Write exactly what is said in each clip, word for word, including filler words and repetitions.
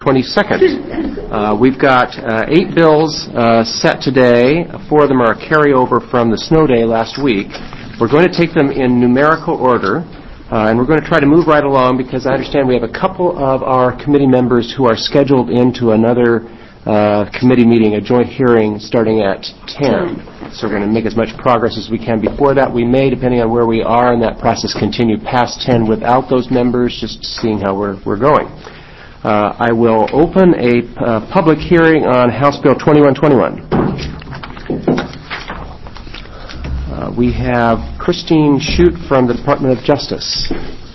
twenty-second. Uh, we've got uh, eight bills uh, set today. Four of them are a carryover from the snow day last week. We're going to take them in numerical order, uh, and we're going to try to move right along because I understand we have a couple of our committee members who are scheduled into another uh, committee meeting, a joint hearing starting at ten. So we're going to make as much progress as we can before that. We may, depending on where we are in that process, continue past ten without those members, just seeing how we're, we're going. Uh, I will open a uh, public hearing on House Bill twenty-one twenty-one. Uh, we have Christine Shute from the Department of Justice.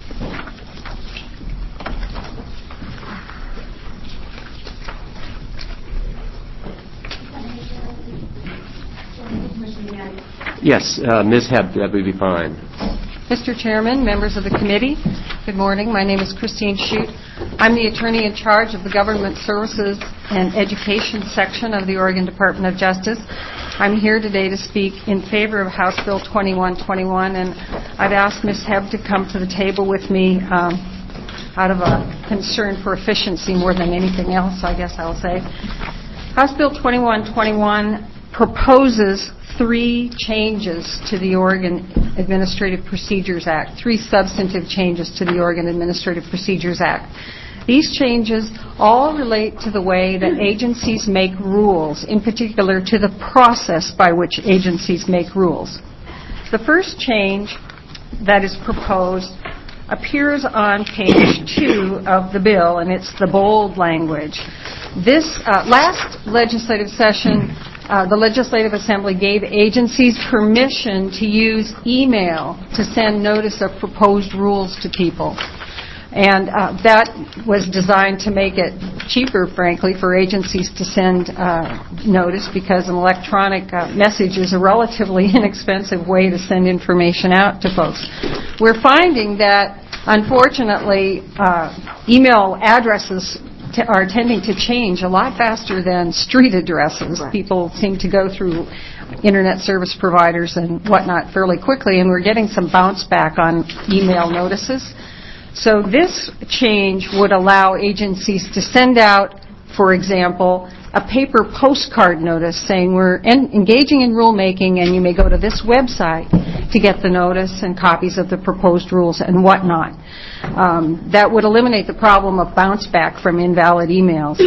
Yes, uh, Miz Hebb, that would be fine. Mister Chairman, members of the committee, good morning. My name is Christine Shute. I'm the attorney in charge of the Government Services and Education section of the Oregon Department of Justice. I'm here today to speak in favor of House Bill twenty-one twenty-one, and I've asked Miz Hebb to come to the table with me um, out of a concern for efficiency more than anything else, I guess I'll say. House Bill twenty-one twenty-one proposes three changes to the Oregon Administrative Procedures Act, three substantive changes to the Oregon Administrative Procedures Act. These changes all relate to the way that agencies make rules, in particular to the process by which agencies make rules. The first change that is proposed appears on page two of the bill, and it's the bold language. This uh, last legislative session, Uh, the Legislative Assembly gave agencies permission to use email to send notice of proposed rules to people. And uh, that was designed to make it cheaper, frankly, for agencies to send uh, notice because an electronic uh, message is a relatively inexpensive way to send information out to folks. We're finding that, unfortunately, uh, email addresses T- are tending to change a lot faster than street addresses. Right. People seem to go through internet service providers and whatnot fairly quickly, and we're getting some bounce back on email notices. So this change would allow agencies to send out, for example, a paper postcard notice saying we're en- engaging in rulemaking and you may go to this website to get the notice and copies of the proposed rules and whatnot. Um, that would eliminate the problem of bounce back from invalid emails.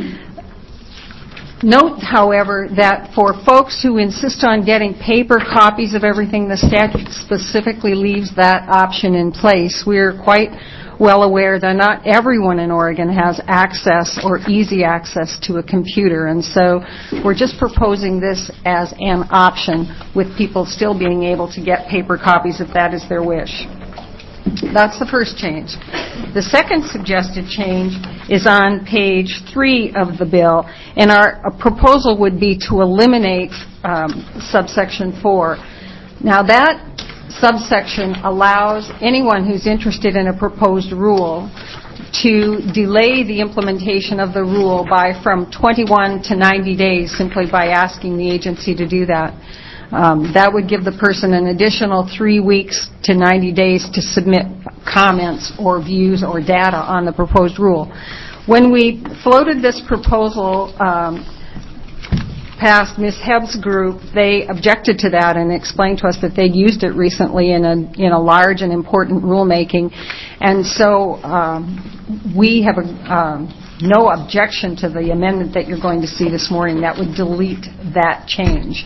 Note, however, that for folks who insist on getting paper copies of everything, the statute specifically leaves that option in place. We're quite well aware that not everyone in Oregon has access or easy access to a computer, and so we're just proposing this as an option with people still being able to get paper copies if that is their wish. That's the first change. The second suggested change is on page three of the bill, and our proposal would be to eliminate um, subsection four. Now that subsection allows anyone who's interested in a proposed rule to delay the implementation of the rule by from twenty-one to ninety days simply by asking the agency to do that. Um, that would give the person an additional three weeks to ninety days to submit comments or views or data on the proposed rule. When we floated this proposal um, past Miz Hebb's group, they objected to that and explained to us that they'd used it recently in a in a large and important rulemaking, and so um, we have a, um, no objection to the amendment that you're going to see this morning. That would delete that change.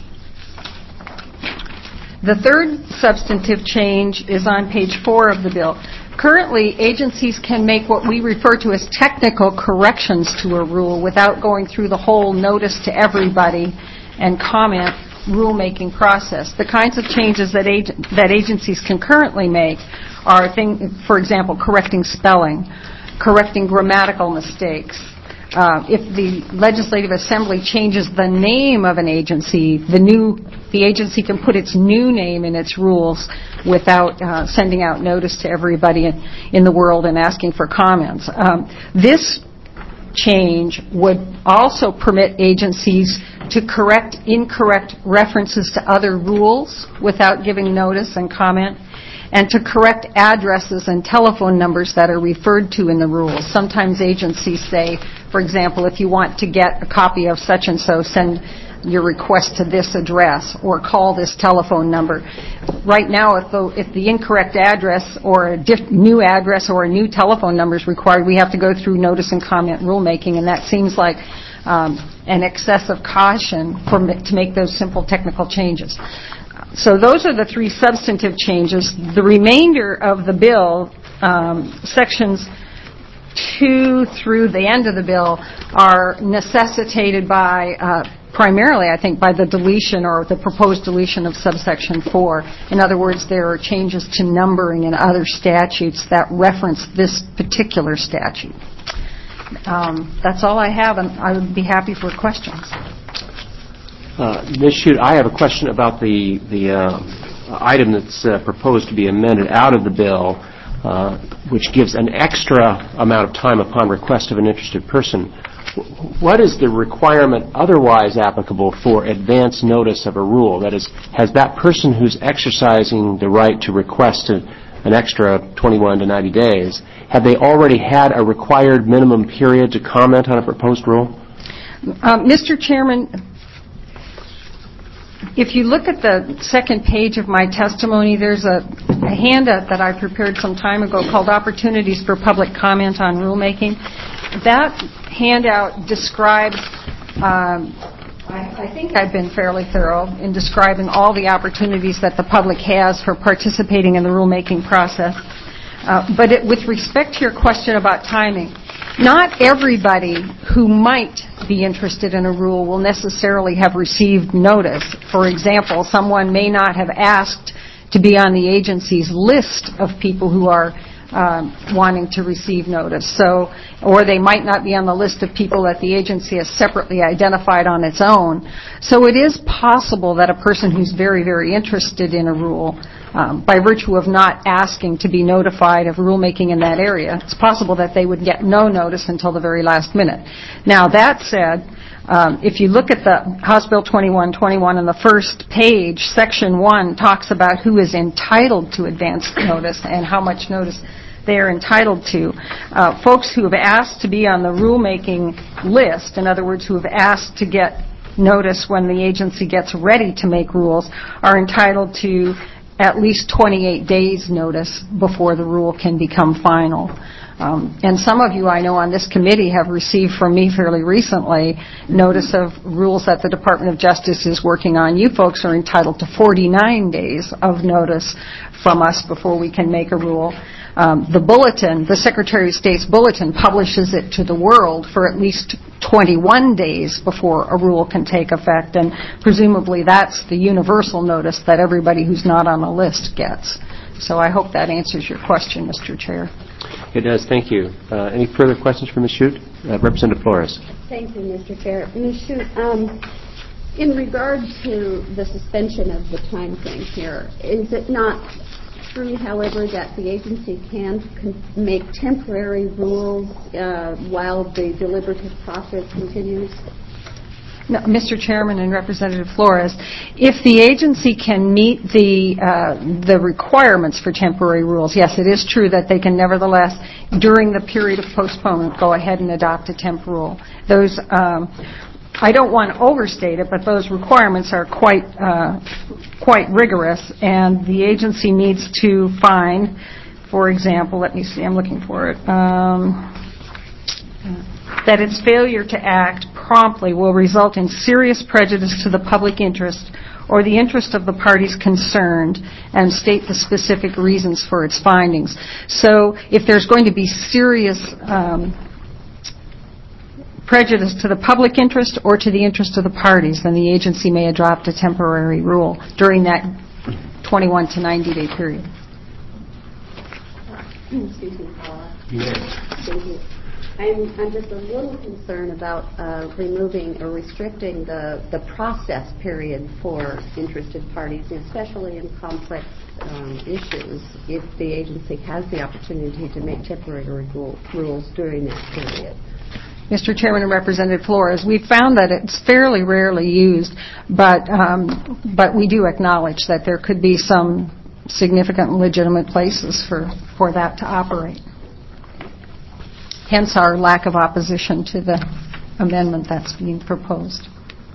The third substantive change is on page four of the bill. Currently, agencies can make what we refer to as technical corrections to a rule without going through the whole notice to everybody and comment rulemaking process. The kinds of changes that ag- that agencies can currently make are, thing, for example, correcting spelling, correcting grammatical mistakes. Uh, if the Legislative Assembly changes the name of an agency, the new the agency can put its new name in its rules without uh, sending out notice to everybody in, in the world and asking for comments. Um, this change would also permit agencies to correct incorrect references to other rules without giving notice and comment, and to correct addresses and telephone numbers that are referred to in the rules. Sometimes agencies say, For example, if you want to get a copy of such and so, send your request to this address or call this telephone number. Right now, if the, if the incorrect address or a diff, new address or a new telephone number is required, we have to go through notice and comment rulemaking, and that seems like um, an excess of caution for, to make those simple technical changes. So those are the three substantive changes. The remainder of the bill, um, sections two through the end of the bill, are necessitated by uh, primarily, I think, by the deletion or the proposed deletion of subsection four. In other words, there are changes to numbering in other statutes that reference this particular statute. Um, that's all I have, and I would be happy for questions. Uh, Miz Shute, I have a question about the, the uh, item that's uh, proposed to be amended out of the bill, uh, which gives an extra amount of time upon request of an interested person. What is the requirement otherwise applicable for advance notice of a rule? That is, has that person who's exercising the right to request a, an extra twenty-one to ninety days, have they already had a required minimum period to comment on a proposed rule? Uh, Mister Chairman, if you look at the second page of my testimony, there's a, a handout that I prepared some time ago called Opportunities for Public Comment on Rulemaking. That handout describes, um, I, I think I've been fairly thorough in describing all the opportunities that the public has for participating in the rulemaking process. Uh, but it, with respect to your question about timing, not everybody who might be interested in a rule will necessarily have received notice. For example, someone may not have asked to be on the agency's list of people who are um, wanting to receive notice. So, or they might not be on the list of people that the agency has separately identified on its own. So it is possible that a person who's very, very interested in a rule, Um, by virtue of not asking to be notified of rulemaking in that area, it's possible that they would get no notice until the very last minute. Now, that said, um, if you look at the House Bill twenty-one twenty-one on the first page, Section one talks about who is entitled to advance notice and how much notice they are entitled to. Uh, folks who have asked to be on the rulemaking list, in other words, who have asked to get notice when the agency gets ready to make rules, are entitled to at least twenty-eight days notice before the rule can become final. Um, and some of you I know on this committee have received from me fairly recently notice of rules that the Department of Justice is working on. You folks are entitled to forty-nine days of notice from us before we can make a rule. Um, the bulletin, the Secretary of State's bulletin, publishes it to the world for at least twenty-one days before a rule can take effect, and presumably that's the universal notice that everybody who's not on the list gets. So I hope that answers your question, Mister Chair. It does. Thank you. Uh, any further questions for Miz Shute? Uh, Representative Flores. Thank you, Mister Chair. Miz Shute, um, in regard to the suspension of the time frame here, is it not true, however, that the agency can con- make temporary rules uh, while the deliberative process continues? No, Mister Chairman and Representative Flores, if the agency can meet the uh, the requirements for temporary rules, yes, it is true that they can nevertheless, during the period of postponement, go ahead and adopt a temp rule. Those, um, I don't want to overstate it, but those requirements are quite uh, quite rigorous, and the agency needs to find, for example, let me see, I'm looking for it. Um, that its failure to act promptly will result in serious prejudice to the public interest or the interest of the parties concerned, and state the specific reasons for its findings. So if there's going to be serious um, prejudice to the public interest or to the interest of the parties, then the agency may adopt a temporary rule during that twenty-one to ninety day period. Excuse me, Paula. Yes. Thank you. I'm, I'm just a little concerned about uh, removing or restricting the, the process period for interested parties, especially in complex um, issues, if the agency has the opportunity to make temporary rule, rules during that period. Mister Chairman and Representative Flores, we found that it's fairly rarely used, but um, but we do acknowledge that there could be some significant legitimate places for, for that to operate. hence our lack of opposition to the amendment that's being proposed.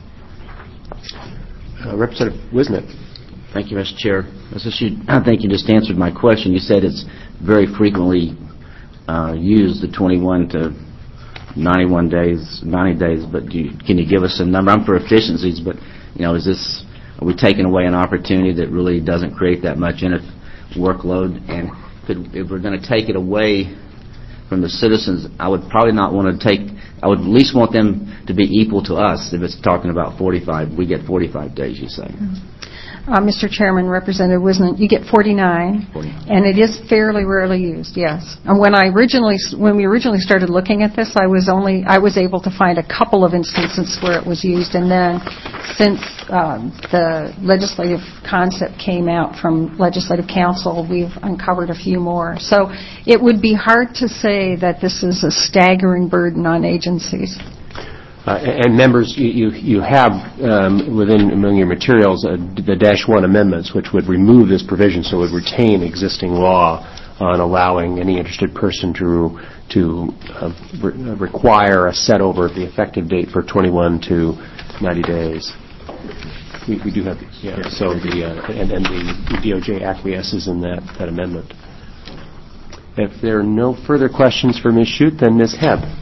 Uh, Representative Wisnick. Thank you, Mister Chair. Mister Shute, I think you just answered my question. You said it's very frequently uh, used, the twenty-one to ninety-one days, ninety days, but do you, can you give us a number? I'm for efficiencies, but, you know, is this, are we taking away an opportunity that really doesn't create that much in workload? And could, if we're going to take it away from the citizens, I would probably not want to take, I would at least want them to be equal to us. If it's talking about forty-five, we get forty-five days, you say. Mm-hmm. Uh, Mister Chairman, Representative Wisnick, you get forty-nine, forty-nine, and it is fairly rarely used. Yes. And when I originally, when we originally started looking at this, I was only, I was able to find a couple of instances where it was used, and then since um, the legislative concept came out from Legislative Council, we've uncovered a few more. So it would be hard to say that this is a staggering burden on agencies. Uh, and members, you, you, you have um, within among your materials uh, the dash one amendments, which would remove this provision, so it would retain existing law on allowing any interested person to to uh, re- require a set over the effective date for twenty-one to ninety days. We, we do have these. Yeah. So the uh, and, and the D O J acquiesces in that, that amendment. If there are no further questions for Miz Shute, then Miz Hebb.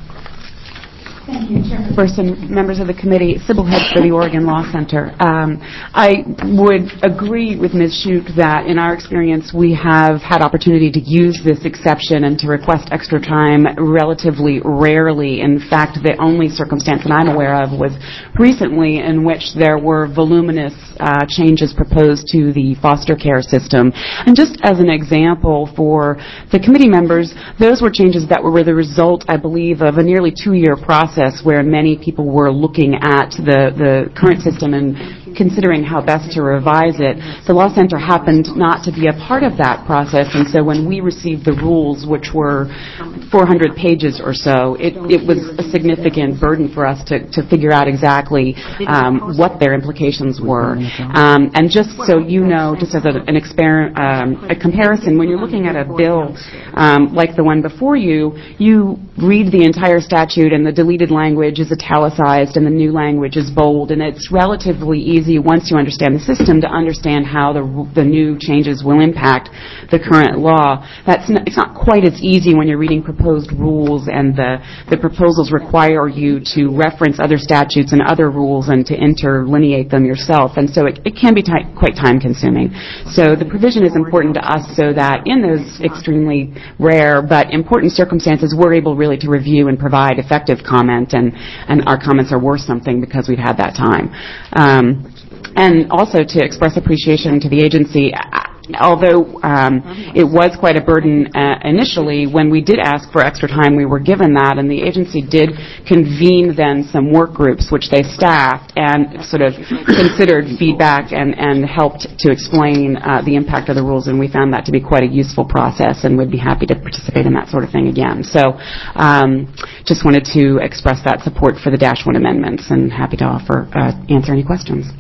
Thank you, Chairperson, members of the committee. Sybil Head for the Oregon Law Center. Um, I would agree with Miz Shute that in our experience we have had opportunity to use this exception and to request extra time relatively rarely. In fact, the only circumstance that I'm aware of was recently in which there were voluminous uh, changes proposed to the foster care system. And just as an example for the committee members, those were changes that were the result, I believe, of a nearly two-year process where many people were looking at the, the current system and considering how best to revise it. The Law Center happened not to be a part of that process, and so when we received the rules, which were four hundred pages or so, it, it was a significant burden for us to, to figure out exactly um, what their implications were. Um, and just so you know, just as a, an exper- um, a comparison, when you're looking at a bill um, like the one before you, you read the entire statute and the deleted language is italicized and the new language is bold, and it's relatively easy once you understand the system to understand how the the new changes will impact the current law. That's n- it's not quite as easy when you're reading proposed rules and the, the proposals require you to reference other statutes and other rules and to interlineate them yourself, and so it, it can be ti- quite time consuming. So the provision is important to us so that in those extremely rare but important circumstances we're able really to review and provide effective comment, and, and our comments are worth something because we've had that time. Um, and also to express appreciation to the agency. Although um, it was quite a burden uh, initially, when we did ask for extra time, we were given that, and the agency did convene then some work groups, which they staffed and sort of considered feedback and, and helped to explain uh, the impact of the rules, and we found that to be quite a useful process, and would be happy to participate in that sort of thing again. So um, just wanted to express that support for the Dash one amendments, and happy to offer uh, answer any questions.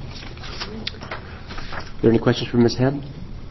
Are there any questions for Miz Hebb?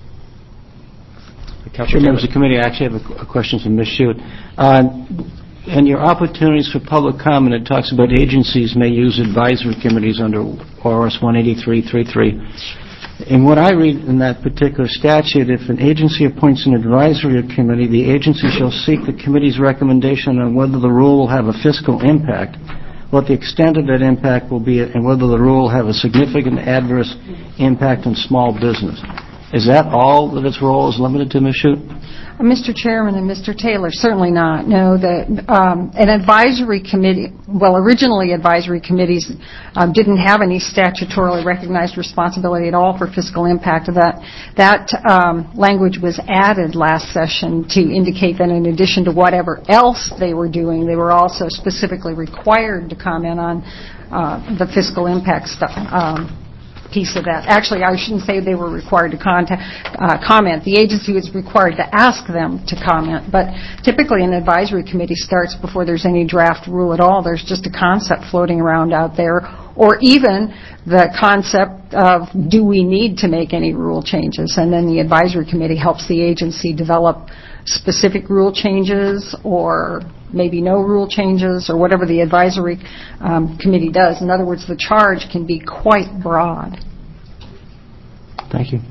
Sure, members of the committee, I actually have a, a question for Miz Shute. Uh, in your opportunities for public comment, it talks about agencies may use advisory committees under O R S one eighty-three thirty-three. In what I read in that particular statute, if an agency appoints an advisory committee, the agency shall seek the committee's recommendation on whether the rule will have a fiscal impact, what the extent of that impact will be, and whether the rule will have a significant adverse impact on small business. Is that all that its role is limited to, Miz Shute? Uh, Mister Chairman and Mister Taylor, certainly not. No, the, um, an advisory committee, well, originally advisory committees um, didn't have any statutorily recognized responsibility at all for fiscal impact. That, that um, language was added last session to indicate that in addition to whatever else they were doing, they were also specifically required to comment on uh, the fiscal impact stuff. Um, piece of that. Actually, I shouldn't say they were required to contact, uh, comment. The agency was required to ask them to comment, but typically an advisory committee starts before there's any draft rule at all. There's just a concept floating around out there, or even the concept of, do we need to make any rule changes? And then the advisory committee helps the agency develop specific rule changes or maybe no rule changes, or whatever the advisory um, committee does. In other words, the charge can be quite broad. Thank you.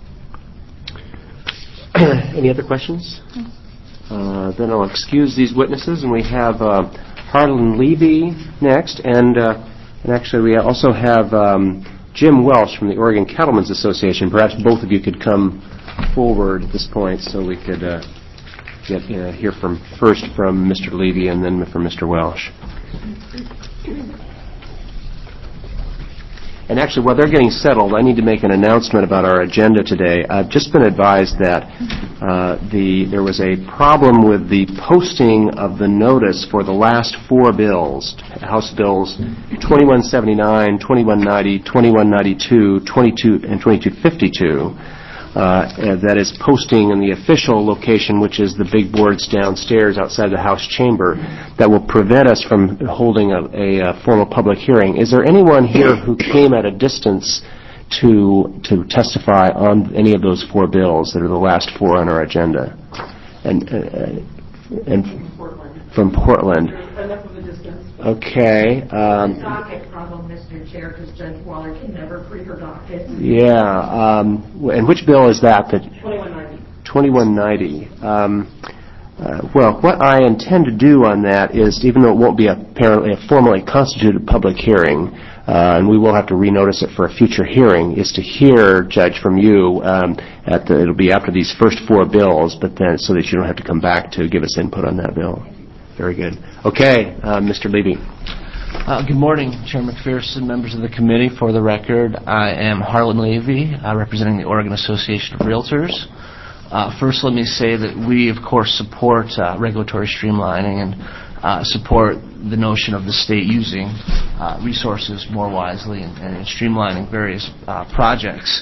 Any other questions? Uh, then I'll excuse these witnesses, and we have uh, Harlan Levy next, and uh, and actually we also have um, Jim Welsh from the Oregon Cattlemen's Association. Perhaps both of you could come forward at this point so we could uh, get uh, hear from first from Mister Levy and then from Mister Welsh. And actually, while they're getting settled, I need to make an announcement about our agenda today. I've just been advised that uh, the there was a problem with the posting of the notice for the last four bills, House Bills twenty-one seventy-nine, twenty-one ninety, twenty-one ninety-two, twenty-two, and twenty-two fifty-two. Uh, that is posting in the official location, which is the big boards downstairs outside the House chamber, that will prevent us from holding a, a, a formal public hearing. Is there anyone here who came at a distance to to testify on any of those four bills that are the last four on our agenda? And, uh, and from Portland. Enough of a distance. Okay. Um, docket problem, Mister Chair, because Judge Waller can never free her docket. Yeah. Um, and which bill is that? That twenty-one ninety. twenty-one ninety. Um, uh, well, what I intend to do on that is, even though it won't be apparently a formally constituted public hearing, uh, and we will have to renotice it for a future hearing, is to hear, Judge, from you. Um, at the, it'll be after these first four bills, but then so that you don't have to come back to give us input on that bill. Very good. Okay, uh, Mister Levy. Uh, good morning, Chair McPherson, members of the committee. For the record, I am Harlan Levy, uh, representing the Oregon Association of Realtors. Uh, first, let me say that we, of course, support uh, regulatory streamlining and uh, support the notion of the state using uh, resources more wisely and, and streamlining various uh, projects.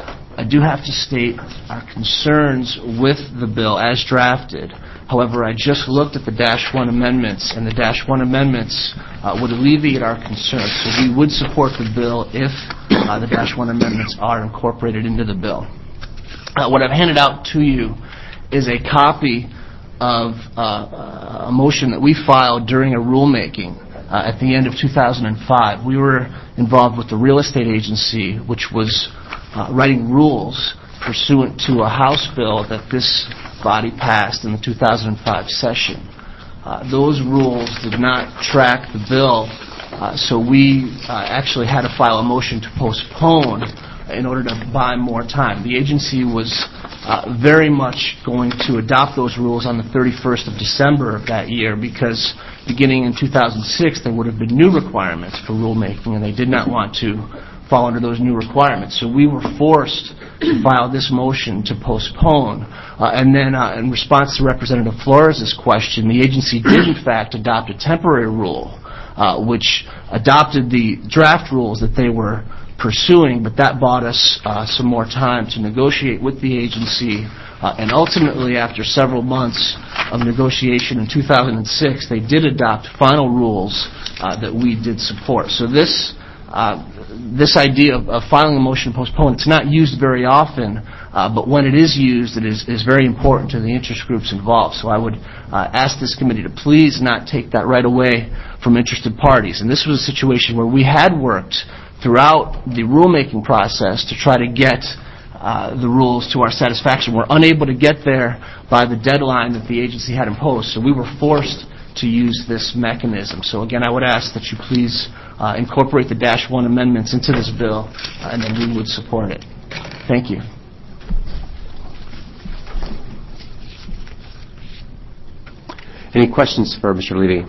I do have to state our concerns with the bill as drafted. However, I just looked at the Dash one amendments, and the Dash one amendments uh, would alleviate our concerns. So we would support the bill if uh, the Dash one amendments are incorporated into the bill. Uh, what I've handed out to you is a copy of uh, a motion that we filed during a rulemaking uh, at the end of two thousand five. We were involved with the real estate agency, which was uh, writing rules pursuant to a House bill that this body passed in the two thousand five session. Uh, those rules did not track the bill, uh, so we uh, actually had to file a motion to postpone in order to buy more time. The agency was uh, very much going to adopt those rules on the thirty-first of December of that year, because beginning in two thousand six there would have been new requirements for rulemaking, and they did not want to fall under those new requirements. So we were forced to file this motion to postpone. Uh, and then uh, in response to Representative Flores' question, the agency did in fact adopt a temporary rule, uh, which adopted the draft rules that they were pursuing, but that bought us uh, some more time to negotiate with the agency. Uh, and ultimately, after several months of negotiation in two thousand six, they did adopt final rules uh, that we did support. So this Uh, this idea of, of filing a motion to postpone, it's not used very often, uh, but when it is used, it is, is very important to the interest groups involved. So I would uh, ask this committee to please not take that right away from interested parties. And this was a situation where we had worked throughout the rulemaking process to try to get uh, the rules to our satisfaction. We're unable to get there by the deadline that the agency had imposed, so we were forced to use this mechanism. So again, I would ask that you please uh, incorporate the Dash one amendments into this bill, uh, and then we would support it. Thank you. Any questions for Mister Levy?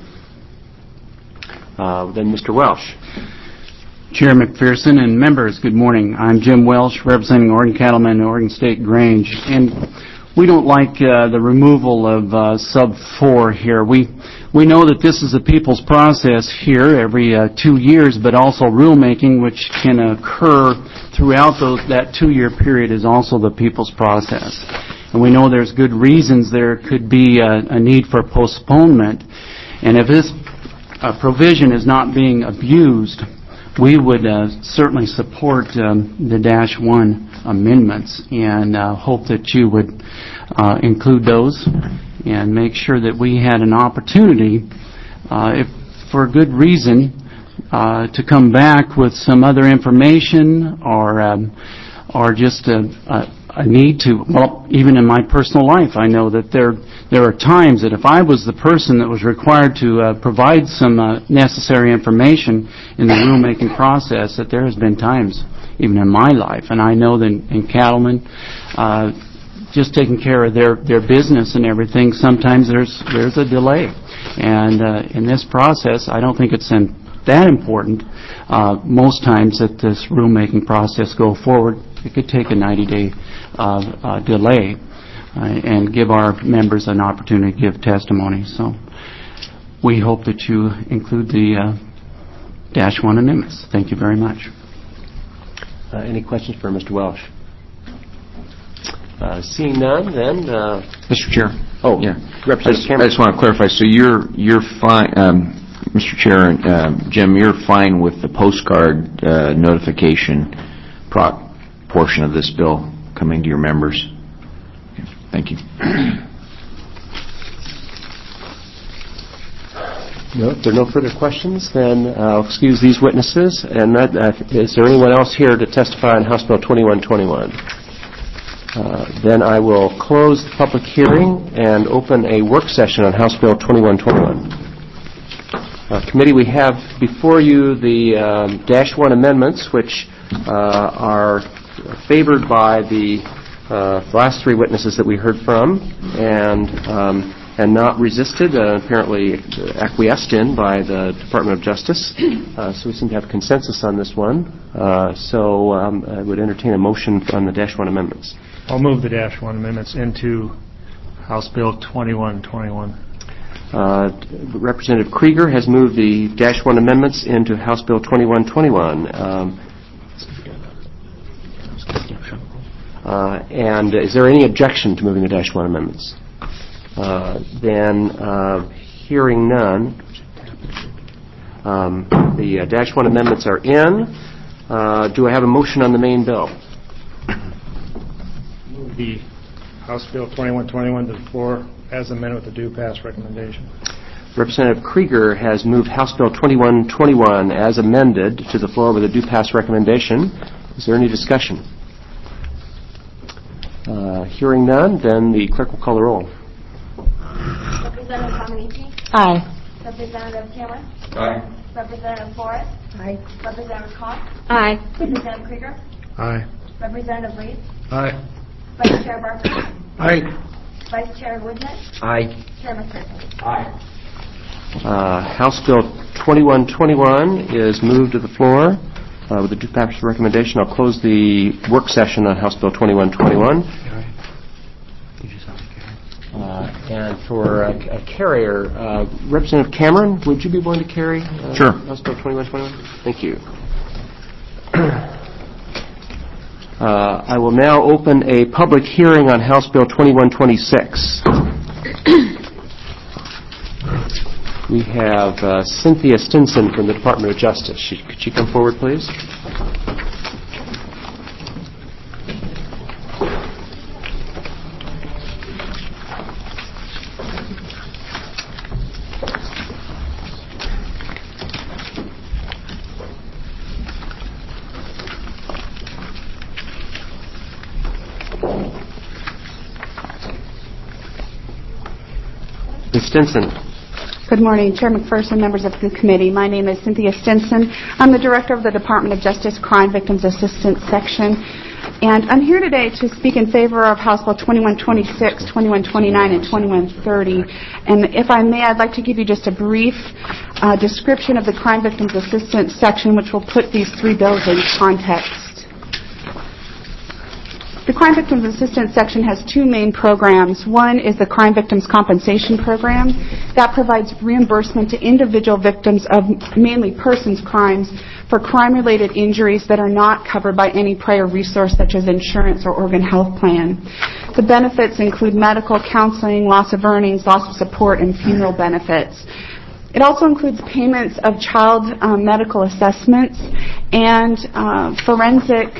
Uh, then Mister Welsh. Chair McPherson and members, good morning. I'm Jim Welsh, representing Oregon Cattlemen and Oregon State Grange. And we don't like uh, the removal of uh, sub four here. We we know that this is a people's process here every uh, two years, but also rulemaking, which can occur throughout those, that two-year period, is also the people's process. And we know there's good reasons there could be a, a need for postponement. And if this uh, provision is not being abused, we would uh, certainly support um, the Dash one amendments and uh, hope that you would uh, include those and make sure that we had an opportunity, uh, if for good reason, uh, to come back with some other information or um, or just a, a, a need to, well, even in my personal life, I know that there there are times that if I was the person that was required to uh, provide some uh, necessary information in the rulemaking process, that there has been times, even in my life, and I know that in, in Cattlemen, uh, just taking care of their, their business and everything, sometimes there's there's a delay. And uh, in this process, I don't think it's in, that important. Uh, most times that this rulemaking process go forward, it could take a ninety-day uh, uh, delay uh, and give our members an opportunity to give testimony. So we hope that you include the uh, Dash one amendments. Thank you very much. Uh, any questions for Mister Welsh? Uh, seeing none, then... Uh, Mister Chair. Oh, yeah. Representative I just, Cameron. I just want to clarify. So you're you're fine, um, Mister Chair, and uh, Jim. You're fine with the postcard uh, notification pro- portion of this bill coming to your members. Okay. Thank you. No, if there are no further questions, then I'll excuse these witnesses. And that, uh, is there anyone else here to testify on House Bill twenty-one twenty-one? Uh, then I will close the public hearing and open a work session on House Bill twenty-one twenty-one. Uh, committee, we have before you the um, Dash one amendments, which uh, are favored by the uh, last three witnesses that we heard from, and um, and not resisted, uh, apparently acquiesced in by the Department of Justice. Uh, so we seem to have consensus on this one. Uh, so um, I would entertain a motion on the Dash one amendments. I'll move the Dash one amendments into House Bill twenty-one twenty-one. Uh, Representative Krieger has moved the Dash one amendments into House Bill twenty-one twenty-one. Um, uh, and is there any objection to moving the Dash one amendments? Uh, then, uh, hearing none, um, the uh, Dash one amendments are in. Uh, do I have a motion on the main bill? The House Bill twenty-one twenty-one to the floor as amended with the due pass recommendation. Representative Krieger has moved House Bill twenty-one twenty-one as amended to the floor with a due pass recommendation. Is there any discussion? Uh, hearing none, then the clerk will call the roll. Representative Dominici? Aye. Representative Cameron? Aye. Representative Forrest? Aye. Representative Cox? Aye. Representative Krieger? Aye. Representative Reed? Aye. Vice Chair Barker? Aye. Vice Chair Woodnett? Aye. Chairman Pearson? Aye. Uh, House Bill twenty-one twenty-one is moved to the floor uh, with the due pass recommendation. I'll close the work session on House Bill twenty-one twenty-one. Uh, and for uh, a carrier, uh, Representative Cameron, would you be willing to carry uh, Sure. House Bill twenty-one twenty-one? Thank you. Uh, I will now open a public hearing on House Bill twenty-one twenty-six. We have uh, Cynthia Stinson from the Department of Justice. She, could she come forward, please? Miz Stinson. Good morning, Chair McPherson, members of the committee. My name is Cynthia Stinson. I'm the Director of the Department of Justice Crime Victims Assistance Section. And I'm here today to speak in favor of House Bill twenty-one twenty-six, twenty-one twenty-nine, and twenty-one thirty. And if I may, I'd like to give you just a brief uh, description of the Crime Victims Assistance Section, which will put these three bills in context. The Crime Victims Assistance Section has two main programs. One is the Crime Victims Compensation Program. That provides reimbursement to individual victims of mainly persons crimes for crime-related injuries that are not covered by any prior resource such as insurance or organ health plan. The benefits include medical, counseling, loss of earnings, loss of support, and funeral benefits. It also includes payments of child um, medical assessments and uh, forensic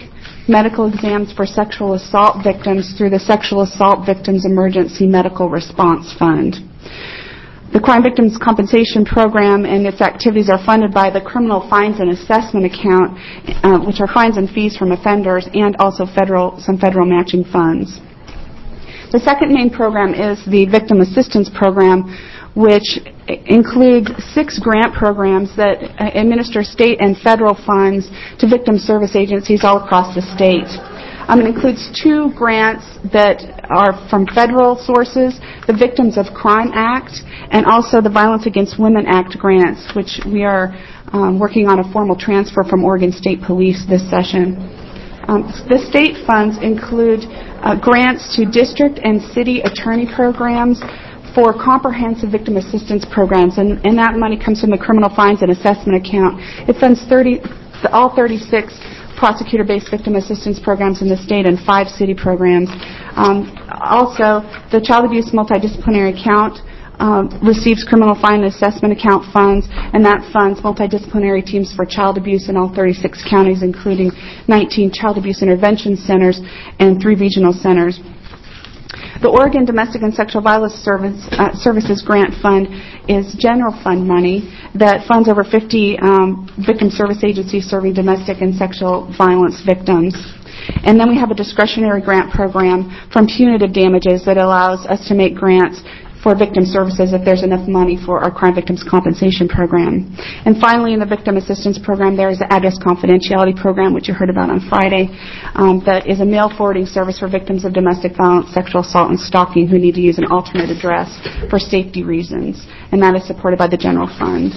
medical exams for sexual assault victims through the Sexual Assault Victims Emergency Medical Response Fund. The Crime Victims Compensation Program and its activities are funded by the Criminal Fines and Assessment Account, uh, which are fines and fees from offenders, and also federal, some federal matching funds. The second main program is the Victim Assistance Program, which includes six grant programs that uh, administer state and federal funds to victim service agencies all across the state. Um, it includes two grants that are from federal sources, the Victims of Crime Act and also the Violence Against Women Act grants, which we are um, working on a formal transfer from Oregon State Police this session. Um, the state funds include uh, grants to district and city attorney programs for comprehensive victim assistance programs, and, and that money comes from the Criminal Fines and Assessment Account. It funds thirty, all thirty-six prosecutor-based victim assistance programs in the state and five city programs. Um, also, the Child Abuse Multidisciplinary Account um, receives Criminal Fine and Assessment Account funds, and that funds multidisciplinary teams for child abuse in all thirty-six counties, including nineteen child abuse intervention centers and three regional centers. The Oregon Domestic and Sexual Violence Service, uh, Services Grant Fund is general fund money that funds over fifty um, victim service agencies serving domestic and sexual violence victims. And then we have a discretionary grant program from punitive damages that allows us to make grants for victim services if there's enough money for our Crime Victims Compensation Program. And finally, in the Victim Assistance Program, there is the Address Confidentiality Program, which you heard about on Friday, um, that is a mail forwarding service for victims of domestic violence, sexual assault, and stalking who need to use an alternate address for safety reasons. And that is supported by the General Fund.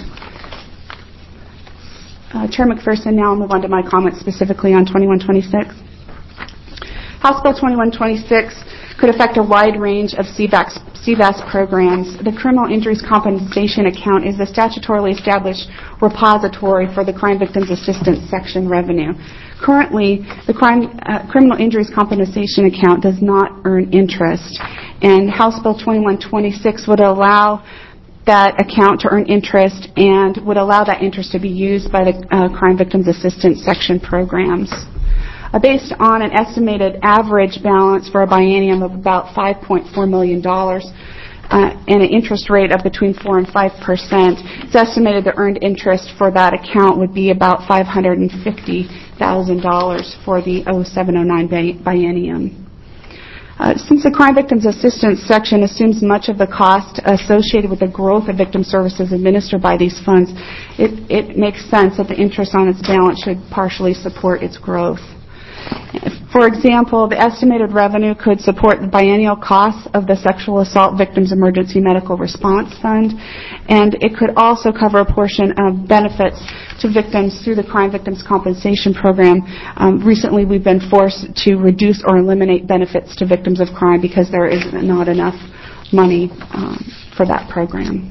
Uh, Chair McPherson, now I'll move on to my comments specifically on twenty-one twenty-six. House Bill twenty-one twenty-six could affect a wide range of C V A C, C V A S programs. The Criminal Injuries Compensation Account is the statutorily established repository for the Crime Victims Assistance Section revenue. Currently, the crime, uh, Criminal Injuries Compensation Account does not earn interest, and House Bill twenty-one twenty-six would allow that account to earn interest and would allow that interest to be used by the uh, Crime Victims Assistance Section programs. Uh, based on an estimated average balance for a biennium of about five point four million dollars uh, and an interest rate of between four and five percent, it's estimated the earned interest for that account would be about five hundred fifty thousand dollars for the oh seven oh nine biennium. Uh, since the Crime Victims Assistance Section assumes much of the cost associated with the growth of victim services administered by these funds, it, it makes sense that the interest on its balance should partially support its growth. For example, the estimated revenue could support the biennial costs of the Sexual Assault Victims Emergency Medical Response Fund, and it could also cover a portion of benefits to victims through the Crime Victims Compensation Program. Um, recently, we've been forced to reduce or eliminate benefits to victims of crime because there is not enough money um, for that program.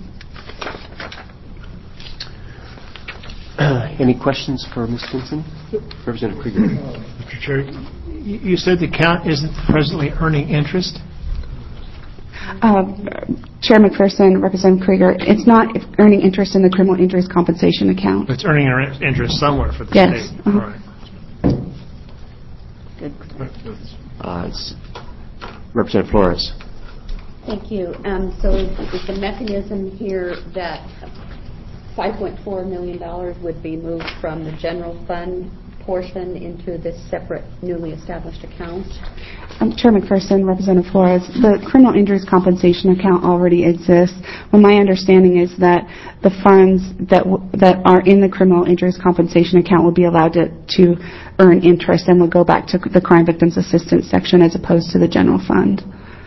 Any questions for Miz Stinson? Representative Krieger. Mister Chair, you said the count isn't presently earning interest? Uh, Chair McPherson, Representative Krieger, it's not earning interest in the Criminal Injuries Compensation Account. It's earning interest somewhere for the yes. state. Uh-huh. All right. Good. Uh, it's Representative Flores. Thank you. Um, so is, is the mechanism here that five point four million dollars would be moved from the general fund portion into this separate newly established account? Um, Chair McPherson, Representative Flores, the Criminal Injuries Compensation Account already exists. Well, my understanding is that the funds that w- that are in the Criminal Injuries Compensation Account will be allowed to, to earn interest and will go back to the Crime Victims Assistance Section as opposed to the general fund.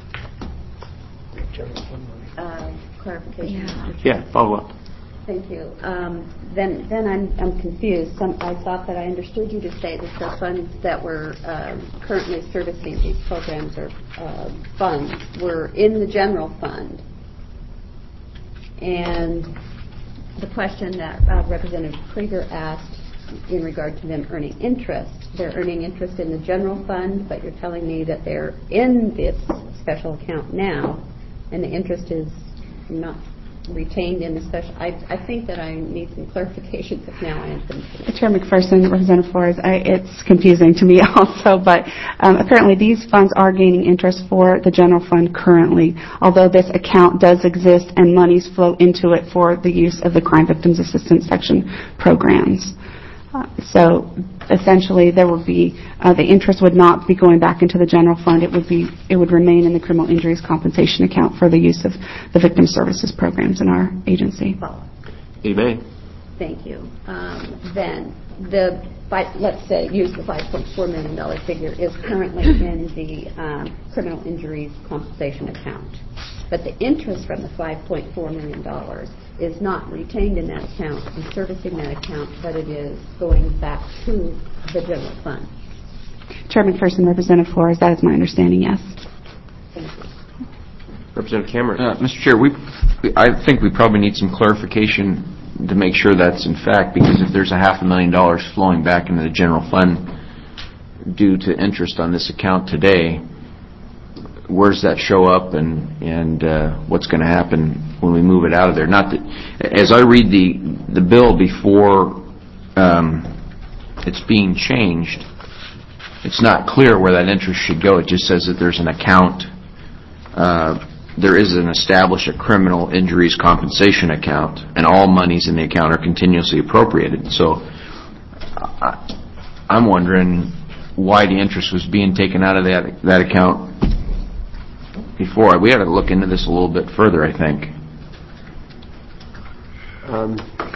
Uh, clarification. Yeah. Yeah, follow up. Thank you. Um, then, then I'm, I'm confused. Some, I thought that I understood you to say that the funds that were um, currently servicing these programs or uh, funds were in the general fund. And the question that uh, Representative Krieger asked in regard to them earning interest, they're earning interest in the general fund, but you're telling me that they're in this special account now, and the interest is not retained in the special, I, I think that I need some clarification because now I am confused. Chair McPherson, Representative Flores, I, it's confusing to me also, but um, apparently these funds are gaining interest for the general fund currently, although this account does exist and monies flow into it for the use of the Crime Victims Assistance Section programs. Uh, so essentially there would be, uh, the interest would not be going back into the general fund. It would be, it would remain in the criminal injuries compensation account for the use of the victim services programs in our agency. You may. Thank you. Um, then the, five, let's say, use the five point four million dollars figure is currently in the um, criminal injuries compensation account. But the interest from the five point four million dollars is not retained in that account and servicing that account, but it is going back to the general fund. Chair McPherson, Representative Flores, that is my understanding, yes. Thank you. Representative Cameron. Uh, Mister Chair, we, I think we probably need some clarification to make sure that's in fact, because if there's a half a million dollars flowing back into the general fund due to interest on this account today, where does that show up, and and uh, what's going to happen when we move it out of there? Not that, as I read the the bill before um, it's being changed, it's not clear where that interest should go. It just says that there's an account. Uh, there is an established a criminal injuries compensation account, and all monies in the account are continuously appropriated. So I, I'm wondering why the interest was being taken out of that that account before. We ought to look into this a little bit further, I think. Um,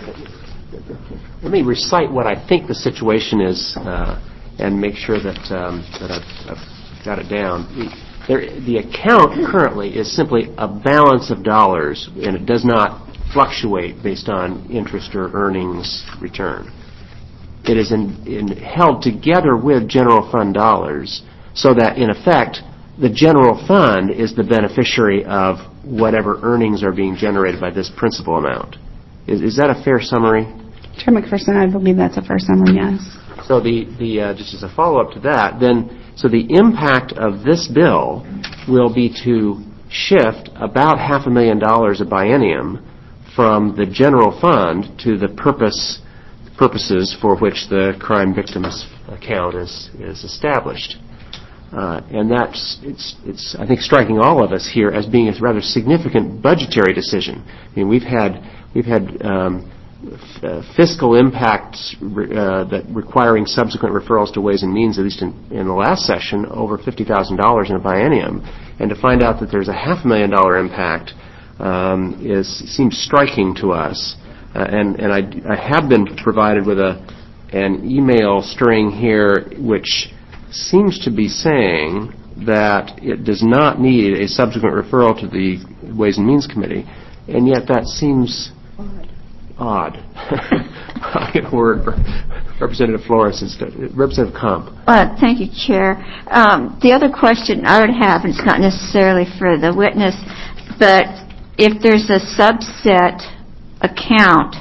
let me recite what I think the situation is uh, and make sure that um, that I've, I've got it down. The, there, the account currently is simply a balance of dollars, and it does not fluctuate based on interest or earnings return. It is in, in held together with general fund dollars, so that in effect the general fund is the beneficiary of whatever earnings are being generated by this principal amount. Is, is that a fair summary? Chair McPherson, I believe that's a fair summary, yes. So the, the uh, just as a follow-up to that, then, so the impact of this bill will be to shift about half a million dollars a biennium from the general fund to the purpose purposes for which the crime victims account is, is established. Uh, and that's, it's, it's, I think, striking all of us here as being a rather significant budgetary decision. I mean, we've had, we've had um, f- uh, fiscal impacts re- uh, that requiring subsequent referrals to Ways and Means, at least in, in the last session, over fifty thousand dollars in a biennium. And to find out that there's a half a million dollar impact um, is seems striking to us. Uh, and and I, I have been provided with a an email string here which seems to be saying that it does not need a subsequent referral to the Ways and Means Committee, and yet that seems odd. I'll get a word. Representative Flores instead. Representative Comp. Uh, thank you, Chair. Um, the other question I would have, and it's not necessarily for the witness, but if there's a subset account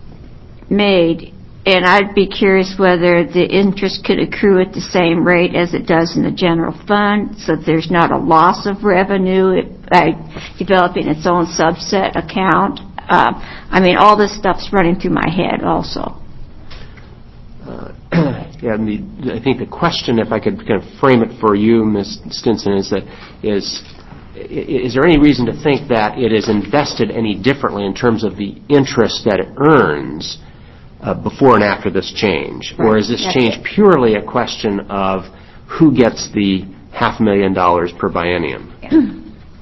made, and I'd be curious whether the interest could accrue at the same rate as it does in the general fund, so that there's not a loss of revenue by developing its own subset account. Uh, I mean, all this stuff's running through my head also. Uh, yeah, and the, I think the question, if I could kind of frame it for you, Miz Stinson, is that is is there any reason to think that it is invested any differently in terms of the interest that it earns uh, before and after this change? Right. Or is this That's change it. purely a question of who gets the half a million dollars per biennium? Yeah.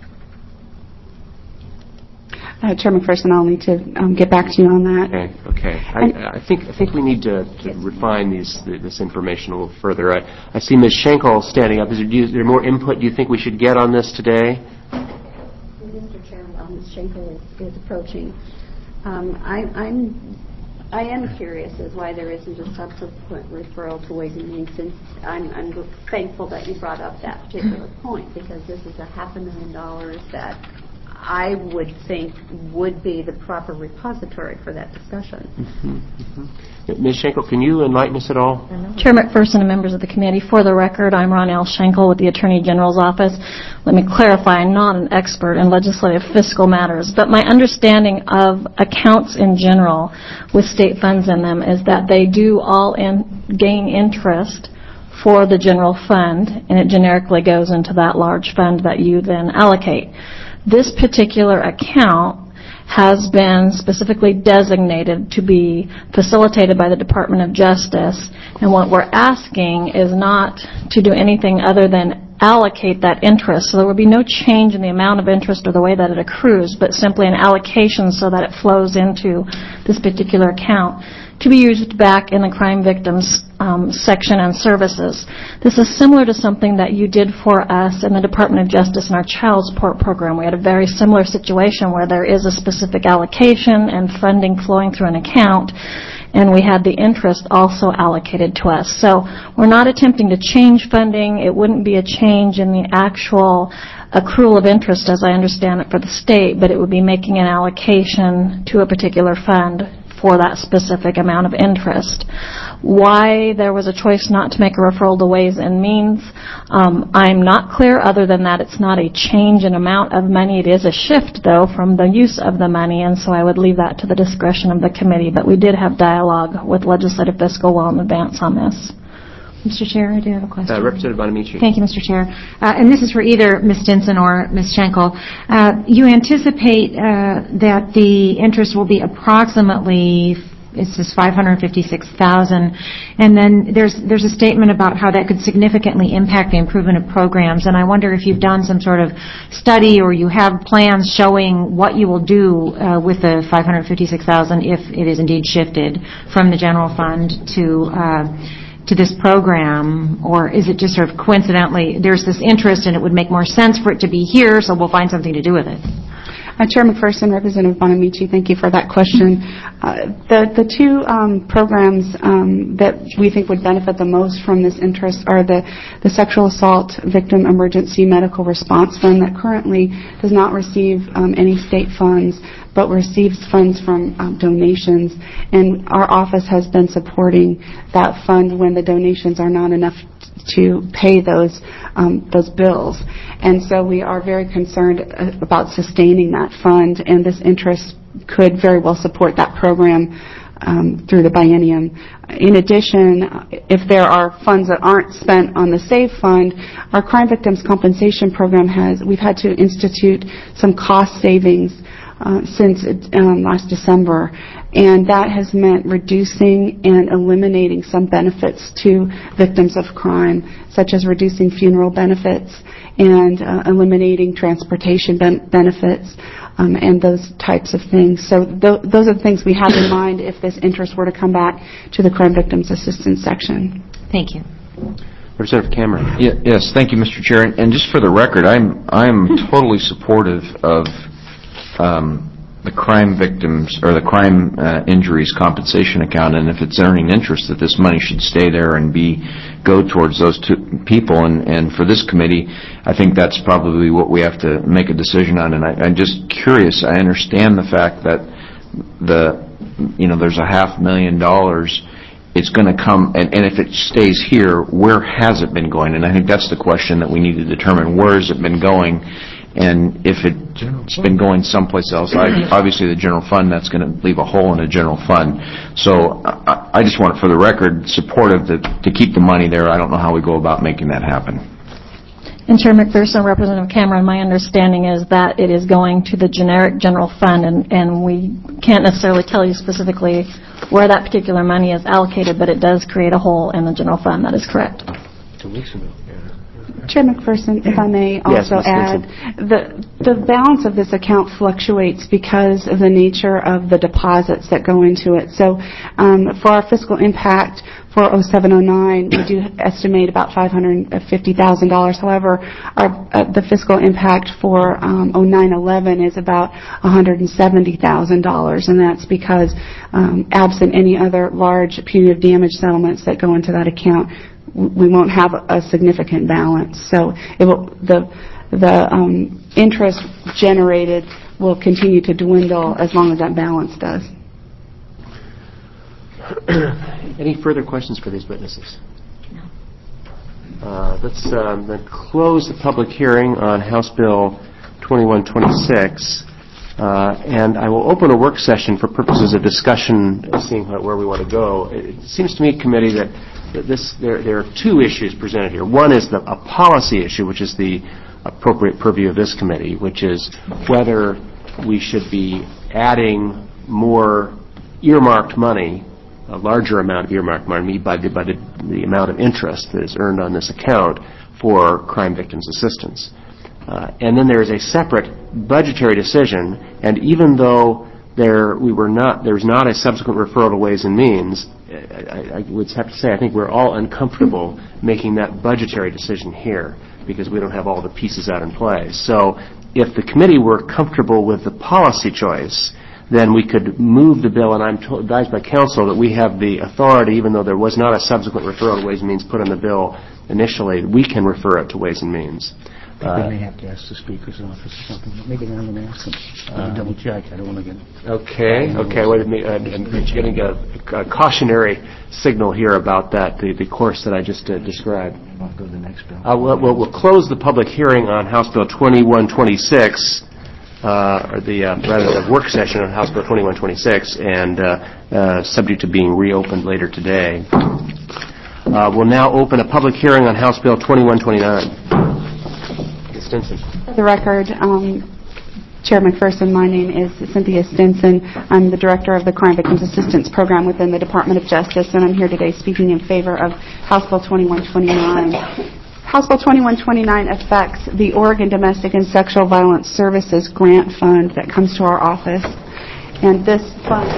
Uh, Chair McPherson, I'll need to um, get back to you on that. Okay. Okay. I, I think I think we need to, to refine these this information a little further. I, I see Miz Schenkel standing up. Is there, is there more input do you think we should get on this today? Mister Chairman, while Miz Schenkel is, is approaching, um, I, I'm I am curious as why there isn't a subsequent referral to Ways and Means. Since I'm, I'm thankful that you brought up that particular point, because this is a half a million dollars that I would think would be the proper repository for that discussion. Mm-hmm. Mm-hmm. Miz Schenkel, can you enlighten us at all? Chair McPherson and members of the committee, for the record, I'm Ron L. Schenkel with the Attorney General's Office. Let me clarify, I'm not an expert in legislative fiscal matters, but my understanding of accounts in general with state funds in them is that they do all in, gain interest for the general fund, and it generically goes into that large fund that you then allocate. This particular account has been specifically designated to be facilitated by the Department of Justice, and what we're asking is not to do anything other than allocate that interest. So there will be no change in the amount of interest or the way that it accrues, but simply an allocation so that it flows into this particular account to be used back in the crime victims um, section and services. This is similar to something that you did for us in the Department of Justice in our child support program. We had a very similar situation where there is a specific allocation and funding flowing through an account, and we had the interest also allocated to us. So we're not attempting to change funding. It wouldn't be a change in the actual accrual of interest as I understand it for the state, but it would be making an allocation to a particular fund for that specific amount of interest. Why there was a choice not to make a referral to Ways and Means, um, I'm not clear, other than that it's not a change in amount of money. It is a shift, though, from the use of the money, and so I would leave that to the discretion of the committee. But we did have dialogue with Legislative Fiscal well in advance on this. Mister Chair, I do have a question. Uh, Representative Bonamici. Thank you, Mister Chair. Uh, and this is for either Miz Stinson or Miz Schenkel. Uh, you anticipate uh, that the interest will be approximately, it says five hundred fifty-six thousand dollars, and then there's there's a statement about how that could significantly impact the improvement of programs, and I wonder if you've done some sort of study or you have plans showing what you will do uh, with the five hundred fifty-six thousand dollars if it is indeed shifted from the general fund to uh, to this program, or is it just sort of coincidentally there's this interest and it would make more sense for it to be here, so we'll find something to do with it? Uh, Chair McPherson, Representative Bonamici, thank you for that question. Uh, the, the two um, programs um, that we think would benefit the most from this interest are the, the Sexual Assault Victim Emergency Medical Response Fund that currently does not receive um, any state funds, but receives funds from um, donations. And our office has been supporting that fund when the donations are not enough to pay those um, those bills. And so we are very concerned uh, about sustaining that fund, and this interest could very well support that program um, through the biennium. In addition, if there are funds that aren't spent on the SAVE Fund, our Crime Victims Compensation Program has, we've had to institute some cost savings Uh, since um, last December, and that has meant reducing and eliminating some benefits to victims of crime, such as reducing funeral benefits and uh, eliminating transportation ben- benefits um, and those types of things. So th- those are the things we have in mind if this interest were to come back to the Crime Victims Assistance section. Thank you. Representative Cameron. Yeah, yes, thank you, Mister Chair. And, and just for the record, I'm I'm totally supportive of Um, the crime victims or the crime uh, injuries compensation account, and if it's earning interest, that this money should stay there and be go towards those two people. And, and for this committee, I think that's probably what we have to make a decision on. And I, I'm just curious. I understand the fact that the you know there's a half million dollars. It's going to come, and, and if it stays here, where has it been going? And I think that's the question that we need to determine. Where has it been going? And if it's been going someplace else, I, obviously the general fund, that's going to leave a hole in the general fund. So I, I just want, for the record, supportive to, to keep the money there. I don't know how we go about making that happen. And Chair McPherson, Representative Cameron, my understanding is that it is going to the generic general fund, and, and we can't necessarily tell you specifically where that particular money is allocated, but it does create a hole in the general fund. That is correct. Two weeks ago. Chair McPherson, if I may also yes, add, the the balance of this account fluctuates because of the nature of the deposits that go into it. So um, for our fiscal impact for oh seven oh nine, we do estimate about five hundred fifty thousand dollars. However, our, uh, the fiscal impact for um, oh nine eleven is about one hundred seventy thousand dollars, and that's because um, absent any other large punitive damage settlements that go into that account, we won't have a significant balance. So it will, the the um, interest generated will continue to dwindle as long as that balance does. Any further questions for these witnesses? No. Uh, let's um, then close the public hearing on House Bill twenty-one twenty-six. Uh, and I will open a work session for purposes of discussion, seeing how, where we want to go. It seems to me, committee, that, that this there, there are two issues presented here. One is the, a policy issue, which is the appropriate purview of this committee, which is whether we should be adding more earmarked money, a larger amount of earmarked money by the, by the, the amount of interest that is earned on this account for crime victims assistance. Uh, and then there is a separate budgetary decision, and even though there we were not there was not a subsequent referral to Ways and Means, I, I would have to say I think we're all uncomfortable making that budgetary decision here because we don't have all the pieces out in place. So if the committee were comfortable with the policy choice, then we could move the bill, and I'm told, advised by counsel that we have the authority, even though there was not a subsequent referral to Ways and Means put on the bill initially, we can refer it to Ways and Means. I think uh, they may have to ask the Speaker's office or something, but maybe I'm going to ask them. Uh, double check. I don't want to get... Okay, okay. Well, I'm getting a, a cautionary signal here about that, the, the course that I just uh, described. I'll go to the next bill. Uh, we'll, we'll, we'll close the public hearing on House Bill twenty-one twenty-six, uh, or the, uh, rather the work session on House Bill twenty-one twenty-six, and uh, uh, subject to being reopened later today. Uh, we'll now open a public hearing on House Bill twenty-one twenty-nine. Stinson. For the record, um, Chair McPherson, my name is Cynthia Stinson. I'm the Director of the Crime Victims Assistance Program within the Department of Justice, and I'm here today speaking in favor of House Bill twenty-one twenty-nine. House Bill twenty-one twenty-nine affects the Oregon Domestic and Sexual Violence Services grant fund that comes to our office, and this fund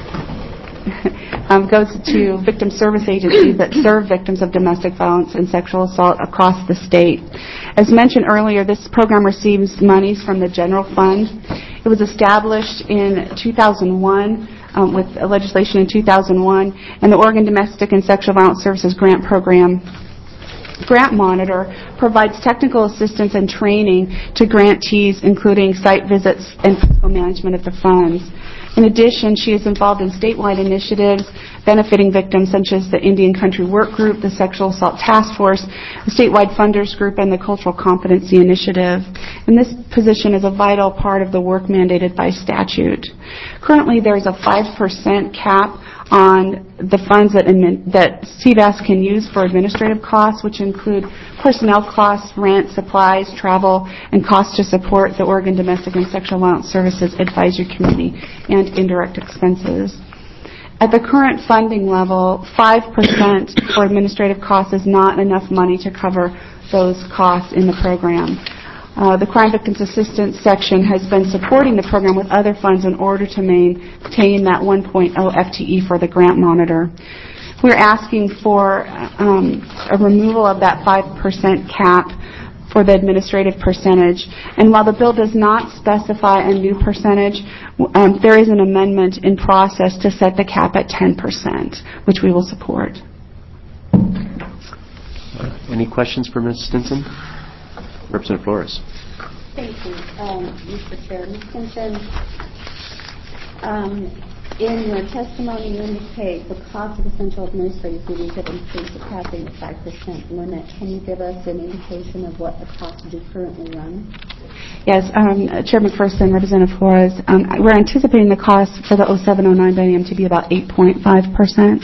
Um, goes to victim service agencies that serve victims of domestic violence and sexual assault across the state. As mentioned earlier, this program receives monies from the general fund. It was established in two thousand one um, with legislation in two thousand one, and the Oregon Domestic and Sexual Violence Services Grant Program Grant Monitor provides technical assistance and training to grantees, including site visits and fiscal management of the funds. In addition, she is involved in statewide initiatives benefiting victims such as the Indian Country Work Group, the Sexual Assault Task Force, the Statewide Funders Group, and the Cultural Competency Initiative. And this position is a vital part of the work mandated by statute. Currently, there is a five percent cap on the funds that, that C V A S can use for administrative costs, which include personnel costs, rent, supplies, travel, and costs to support the Oregon Domestic and Sexual Violence Services Advisory Committee and indirect expenses. At the current funding level, five percent for administrative costs is not enough money to cover those costs in the program. Uh, the Crime Victims Assistance section has been supporting the program with other funds in order to maintain that one point oh F T E for the grant monitor. We're asking for um, a removal of that five percent cap for the administrative percentage. And while the bill does not specify a new percentage, um, there is an amendment in process to set the cap at ten percent, which we will support. Uh, any questions for Miz Stinson? Representative Flores. Thank you, um, Mister Chair. Miz Stinson, um, in your testimony you indicate the cost of essential administrative duties have increased the passing the five percent limit. Can you give us an indication of what the costs do currently run? Yes, um, Chair McPherson, Representative Flores, um, we're anticipating the cost for the oh seven oh nine biennium to be about eight point five percent.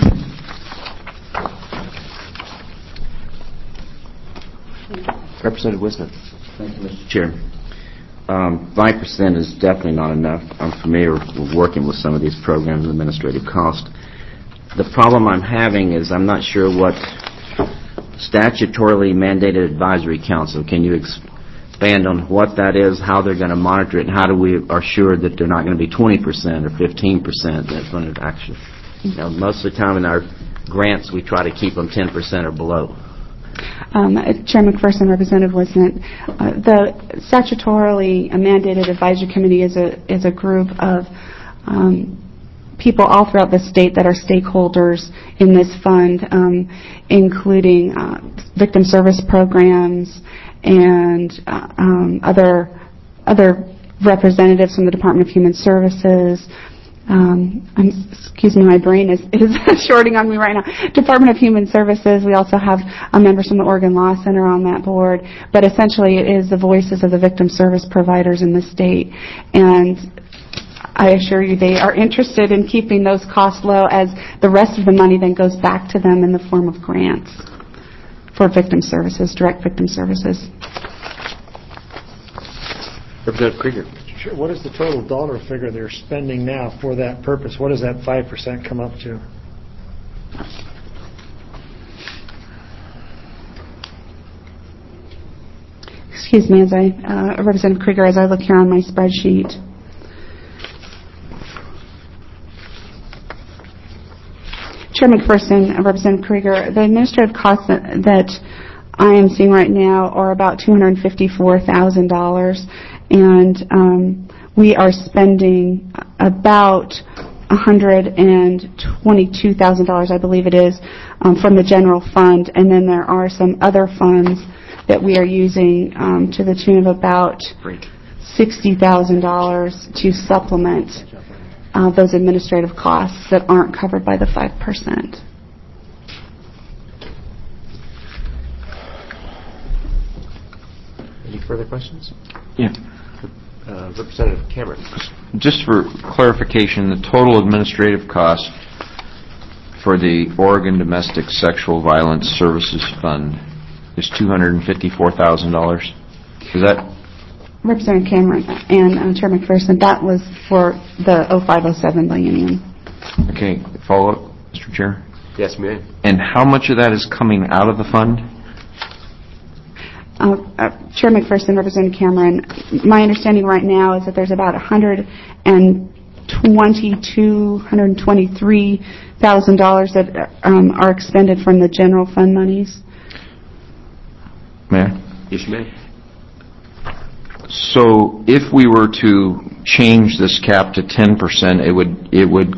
Representative Wisner. Thank you, Mister Chair. Um, five percent is definitely not enough. I'm familiar with working with some of these programs and administrative cost. The problem I'm having is I'm not sure what statutorily mandated advisory council. Can you expand on what that is, how they're going to monitor it, and how do we are sure that they're not going to be twenty percent or fifteen percent that's going to actually, you know, most of the time in our grants we try to keep them ten percent or below. Um, Chair McPherson, Representative Wisnett, uh, the statutorily mandated advisory committee is a is a group of um, people all throughout the state that are stakeholders in this fund, um, including uh, victim service programs and uh, um, other other representatives from the Department of Human Services. Um, I'm, excuse me, my brain is, is shorting on me right now. Department of Human Services. We also have uh, members from the Oregon Law Center on that board. But essentially, it is the voices of the victim service providers in the state. And I assure you they are interested in keeping those costs low, as the rest of the money then goes back to them in the form of grants for victim services, direct victim services. Representative Krieger. What is the total dollar figure they're spending now for that purpose? What does that five percent come up to? Excuse me, as I, uh, Representative Krieger, as I look here on my spreadsheet. Chair McPherson, uh, Representative Krieger, the administrative costs that, that I am seeing right now are about two hundred fifty-four thousand dollars, and um, we are spending about one hundred twenty-two thousand dollars, I believe it is, um, from the general fund, and then there are some other funds that we are using um, to the tune of about sixty thousand dollars to supplement uh, those administrative costs that aren't covered by the five percent. Any further questions? Yeah. Uh, Representative Cameron. Just for clarification, the total administrative cost for the Oregon Domestic Sexual Violence Services Fund is two hundred fifty-four thousand dollars. Is that? Representative Cameron and uh, Chair McPherson, that was for the oh five oh seven biennium. Okay. Follow up, Mister Chair? Yes, ma'am. And how much of that is coming out of the fund? Uh, uh, Chair McPherson, Representative Cameron, my understanding right now is that there's about one hundred twenty-two, one hundred twenty-three thousand dollars that um, are expended from the general fund monies. Mayor? Yes, ma'am. So if we were to change this cap to ten percent, it would it would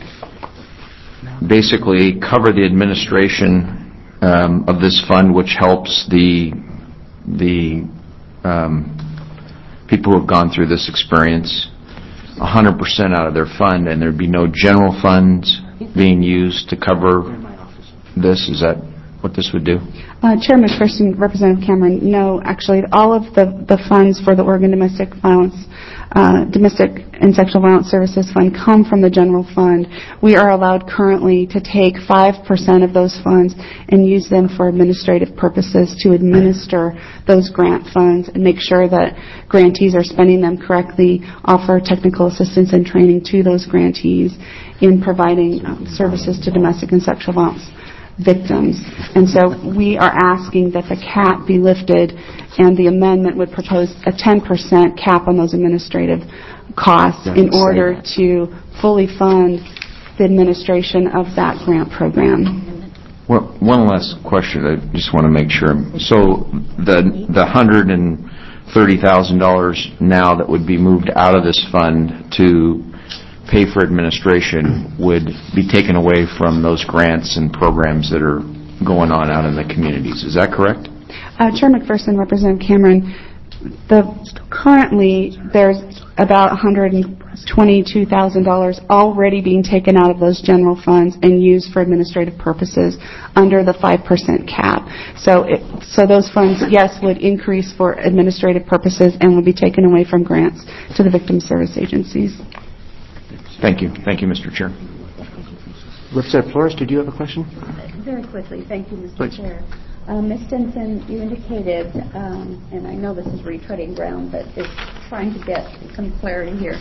basically cover the administration um, of this fund, which helps the the um, people who have gone through this experience one hundred percent out of their fund, and there'd be no general funds being used to cover this. Is that what this would do? Uh, Chair McPherson, Representative Cameron, no, actually, all of the, the funds for the Oregon Domestic Violence, uh, Domestic and Sexual Violence Services Fund come from the general fund. We are allowed currently to take five percent of those funds and use them for administrative purposes to administer those grant funds and make sure that grantees are spending them correctly, offer technical assistance and training to those grantees in providing um, services to domestic and sexual violence victims. And so we are asking that the cap be lifted, and the amendment would propose a ten percent cap on those administrative costs in order to fully fund the administration of that grant program. Well, one last question. I just want to make sure. So the the one hundred thirty thousand dollars now that would be moved out of this fund to pay for administration would be taken away from those grants and programs that are going on out in the communities. Is that correct? Uh, Chair McPherson, Representative Cameron, the, currently there's about one hundred twenty-two thousand dollars already being taken out of those general funds and used for administrative purposes under the five percent cap. So, it, so those funds, yes, would increase for administrative purposes and would be taken away from grants to the victim service agencies. Thank you. Thank you, Mister Chair. Representative Flores, did you have a question? Very quickly. Thank you, Mister Please. Chair. Uh, Miz Stinson, you indicated, um, and I know this is retreading ground, but it's trying to get some clarity here.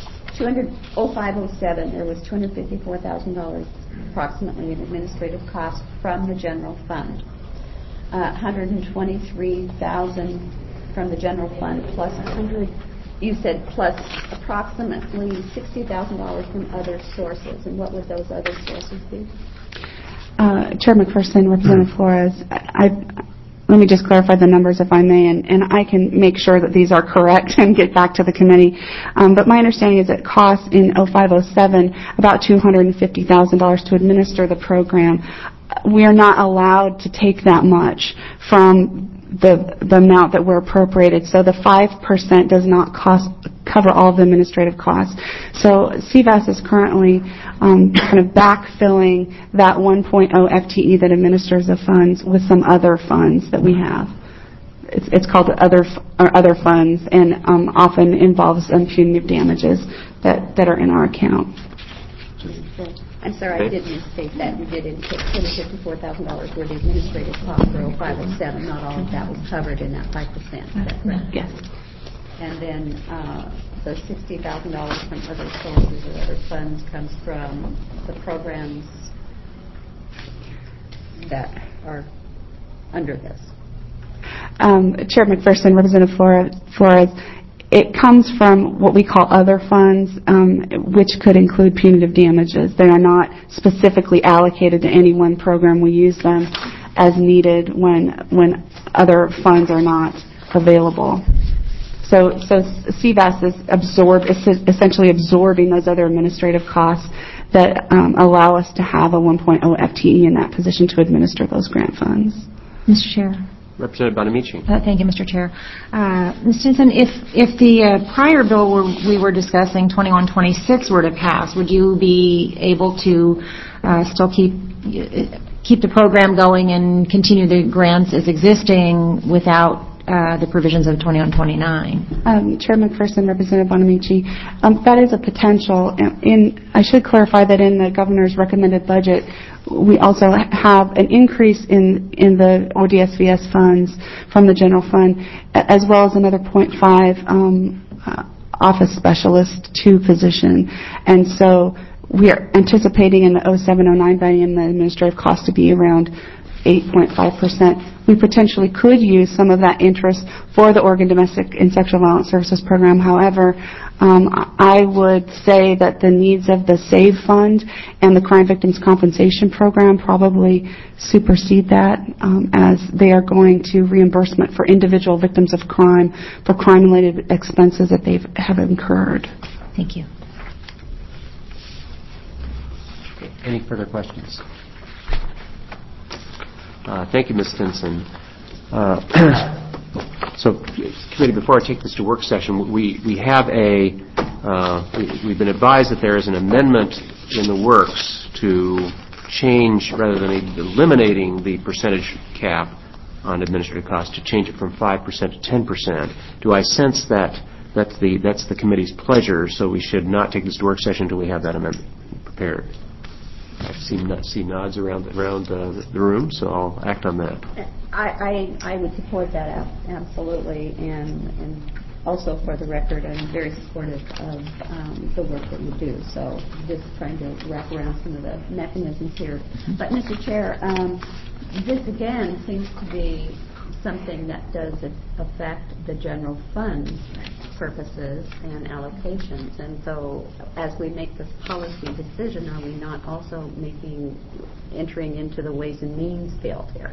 oh five oh seven, there was two hundred fifty-four thousand dollars approximately in administrative costs from the general fund. Uh, one hundred twenty-three thousand dollars from the general fund plus one hundred. You said plus approximately sixty thousand dollars from other sources. And what would those other sources be? Uh, Chair McPherson, Representative Flores, I, let me just clarify the numbers if I may, and, and I can make sure that these are correct and get back to the committee. Um, but my understanding is it costs in oh five oh seven about two hundred fifty thousand dollars to administer the program. We are not allowed to take that much from the the amount that we're appropriated. So the five percent does not cost cover all of the administrative costs. So C V A S is currently um, kind of backfilling that one point oh F T E that administers the funds with some other funds that we have. It's, it's called other or other funds, and um, often involves um, punitive damages that, that are in our account. I'm sorry, I did misstate that. You did indicate two hundred fifty-four thousand dollars were the administrative costs for oh five oh seven. Not all of that was covered in that five percent. Is that correct? Yes. And then uh, the sixty thousand dollars from other sources or other funds comes from the programs that are under this. Um, Chair McPherson, Representative Flores, Flores, it comes from what we call other funds, um, which could include punitive damages. They are not specifically allocated to any one program. We use them as needed when when other funds are not available. So, so C V A S is absorb, is essentially absorbing those other administrative costs that um, allow us to have a one point oh F T E in that position to administer those grant funds. Mister Chair. Representative Bonamici. Uh, thank you, Mister Chair. Uh, Miz Stinson, if if the uh, prior bill were, we were discussing twenty-one twenty-six were to pass, would you be able to uh, still keep keep the program going and continue the grants as existing without uh, the provisions of twenty-one twenty-nine? Um, Chair McPherson, Representative Bonamici, um, that is a potential. In, I should clarify that in the governor's recommended budget, we also have an increase in, in the O D S V S funds from the general fund, as well as another point five um, uh, office specialist two position. And so we are anticipating in the oh seven oh nine biennium the administrative cost to be around eight point five percent. We potentially could use some of that interest for the Oregon Domestic and Sexual Violence Services Program. However, um, I would say that the needs of the SAVE Fund and the Crime Victims Compensation Program probably supersede that, um, as they are going to reimbursement for individual victims of crime for crime-related expenses that they have incurred. Thank you. Okay. Any further questions? Uh, thank you, Miz Stinson. Uh, so, committee, before I take this to work session, we, we have a, uh, we, we've been advised that there is an amendment in the works to change, rather than eliminating the percentage cap on administrative costs, to change it from five percent to ten percent. Do I sense that that's the, that's the committee's pleasure, so we should not take this to work session until we have that amendment prepared? I see, see nods around around uh, the room, so I'll act on that. I, I, I would support that absolutely, and and also for the record, I'm very supportive of um, the work that you do. So just trying to wrap around some of the mechanisms here. But Mister Chair, um, this again seems to be something that does affect the general fund purposes and allocations. And so as we make this policy decision, are we not also making, entering into the Ways and Means field here?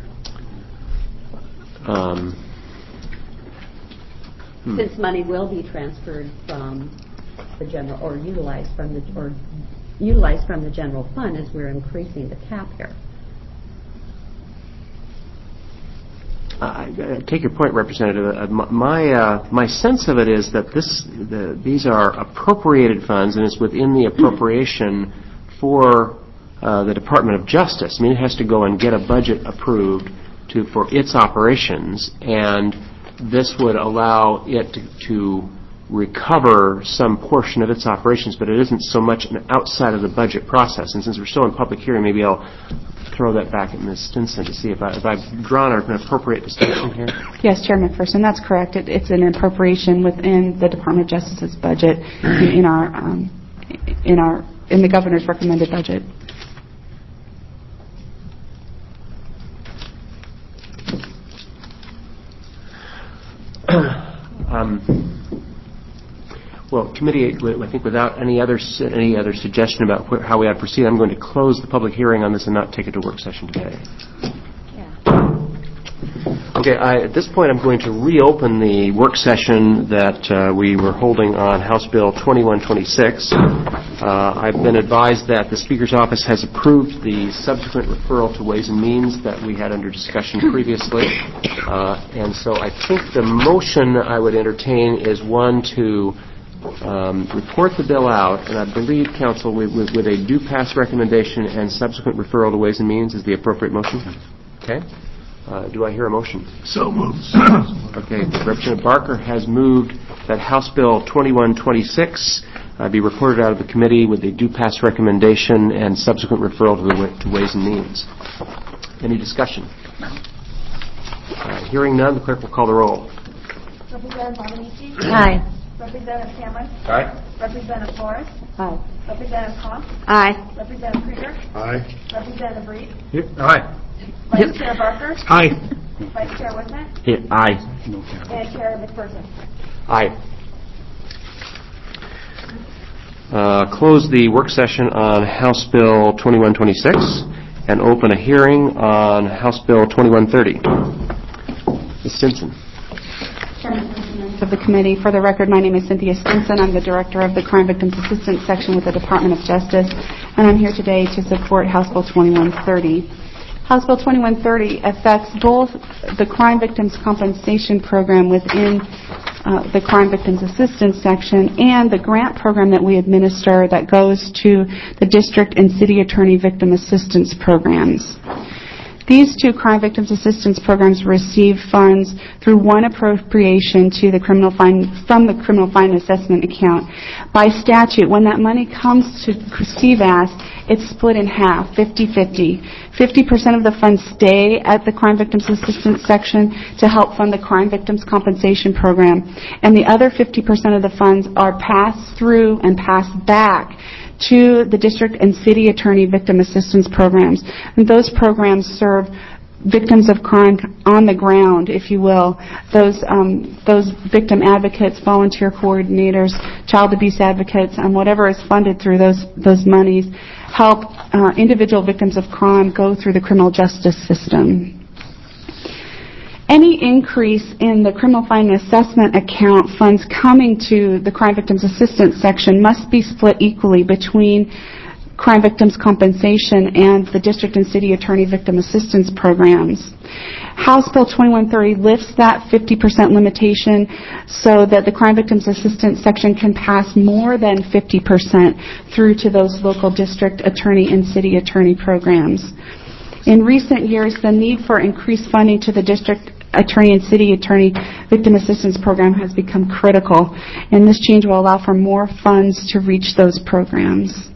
Um, hmm. Since money will be transferred from the general, or utilized from the, or utilized from the general fund as we're increasing the cap here. I take your point, Representative. Uh, my uh, my sense of it is that this the, these are appropriated funds, and it's within the appropriation for uh, the Department of Justice. I mean, it has to go and get a budget approved to for its operations, and this would allow it to, to recover some portion of its operations, but it isn't so much an outside of the budget process. And since we're still in public hearing, maybe I'll throw that back at Miz Stinson to see if, I, if I've drawn an appropriate distinction here. Yes, Chair McPherson, that's correct. It, it's an appropriation within the Department of Justice's budget in our um, in our in the governor's recommended budget. um, Well, committee, I think without any other any other suggestion about wh- how we ought to proceed, I'm going to close the public hearing on this and not take it to work session today. Yeah. Okay, I, at this point I'm going to reopen the work session that uh, we were holding on House Bill twenty-one twenty-six. Uh, I've been advised that the Speaker's office has approved the subsequent referral to Ways and Means that we had under discussion previously. Uh, and so I think the motion I would entertain is one to um, report the bill out, and I believe, Council, with, with, with a due pass recommendation and subsequent referral to Ways and Means is the appropriate motion. Okay? Uh, do I hear a motion? So moved. Okay. Representative Barker has moved that House Bill twenty-one twenty-six uh, be reported out of the committee with a due pass recommendation and subsequent referral to, the, to Ways and Means. Any discussion? Uh, hearing none, the clerk will call the roll. Representative Bonamici? Aye. Representative Cameron? Aye. Representative Forrest? Aye. Representative Cox? Aye. Representative Krieger? Aye. Representative Reed? Yep. Aye. Vice Chair Barker? Aye. Vice Chair Whitman? Here, aye. And Chair McPherson? Aye. Uh, close the work session on House Bill twenty-one twenty-six and open a hearing on House Bill twenty-one thirty. Miz Stinson. Of the committee. For the record, my name is Cynthia Stinson. I'm the director of the Crime Victims Assistance Section with the Department of Justice, and I'm here today to support House Bill twenty-one thirty. House Bill twenty-one thirty affects both the Crime Victims Compensation Program within uh, the Crime Victims Assistance Section and the grant program that we administer that goes to the District and City Attorney Victim Assistance Programs. These two Crime Victims Assistance Programs receive funds through one appropriation to the criminal fine from the Criminal Fine Assessment Account. By statute, when that money comes to C V A S, it's split in half, fifty-fifty. fifty percent of the funds stay at the Crime Victims Assistance Section to help fund the Crime Victims Compensation Program, and the other fifty percent of the funds are passed through and passed back to the District and City Attorney Victim Assistance Programs. And those programs serve victims of crime on the ground, if you will. Those um, those victim advocates, volunteer coordinators, child abuse advocates, and whatever is funded through those those monies help uh, individual victims of crime go through the criminal justice system. Any increase in the Criminal Fine Assessment Account funds coming to the Crime Victims Assistance Section must be split equally between Crime Victims Compensation and the District and City Attorney Victim Assistance Programs. House Bill twenty-one thirty lifts that fifty percent limitation so that the Crime Victims Assistance Section can pass more than fifty percent through to those local District Attorney and City Attorney programs. In recent years, the need for increased funding to the District Attorney and City Attorney Victim Assistance Program has become critical, and this change will allow for more funds to reach those programs.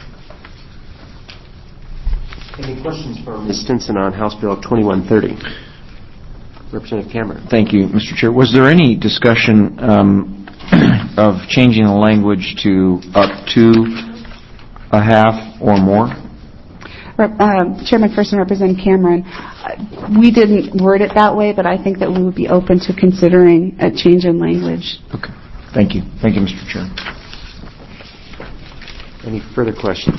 Any questions for Miz Stinson on House Bill twenty-one thirty? Representative Cameron. Thank you, Mister Chair. Was there any discussion um, of changing the language to up to a half or more? Uh, Chair McPherson, Representative Cameron, uh, we didn't word it that way, but I think that we would be open to considering a change in language. Okay. Thank you. Thank you, Mister Chair. Any further questions?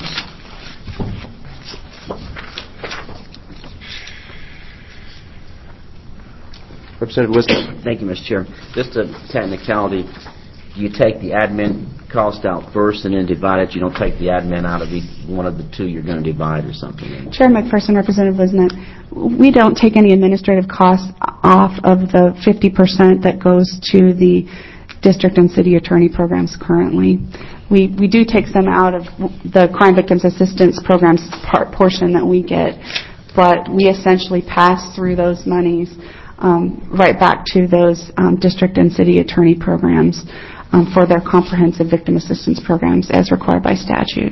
Representative Wisdom. Thank you, Mister Chair. Just a technicality. You take the admin cost out first and then divide it. You don't take the admin out of each one of the two you're going to divide or something. Chair McPherson, Representative Wisnett, we don't take any administrative costs off of the fifty percent that goes to the district and city attorney programs currently. We we do take some out of the Crime Victims Assistance Programs part portion that we get, but we essentially pass through those monies um, right back to those um, district and city attorney programs um, for their comprehensive victim assistance programs as required by statute.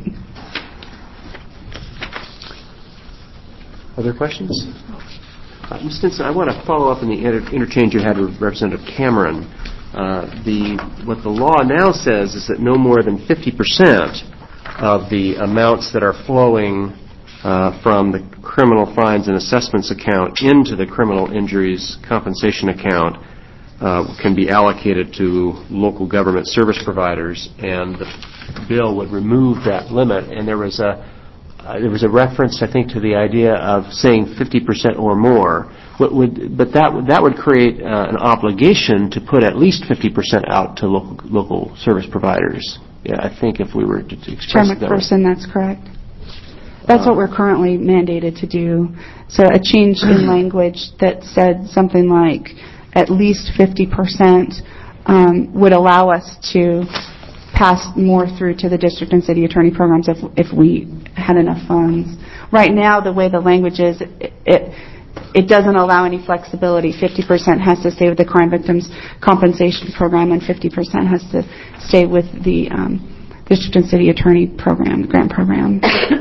Other questions? Uh, Miz Stinson, I want to follow up on the inter- interchange you had with Representative Cameron. Uh, the what the law now says is that no more than fifty percent of the amounts that are flowing uh, from the criminal fines and assessments account into the criminal injuries compensation account uh, can be allocated to local government service providers, and the bill would remove that limit. And there was a uh, there was a reference, I think, to the idea of saying fifty percent or more. What would, but that would, that would create uh, an obligation to put at least fifty percent out to local local service providers. Yeah, I think if we were to express Chair it that way. McPherson, that's correct. That's what we're currently mandated to do. So a change in language that said something like at least fifty percent um, would allow us to pass more through to the district and city attorney programs if if we had enough funds. Right now, the way the language is, it, it It doesn't allow any flexibility. fifty percent has to stay with the Crime Victims Compensation Program, and fifty percent has to stay with the um, District and City Attorney Program, the grant program.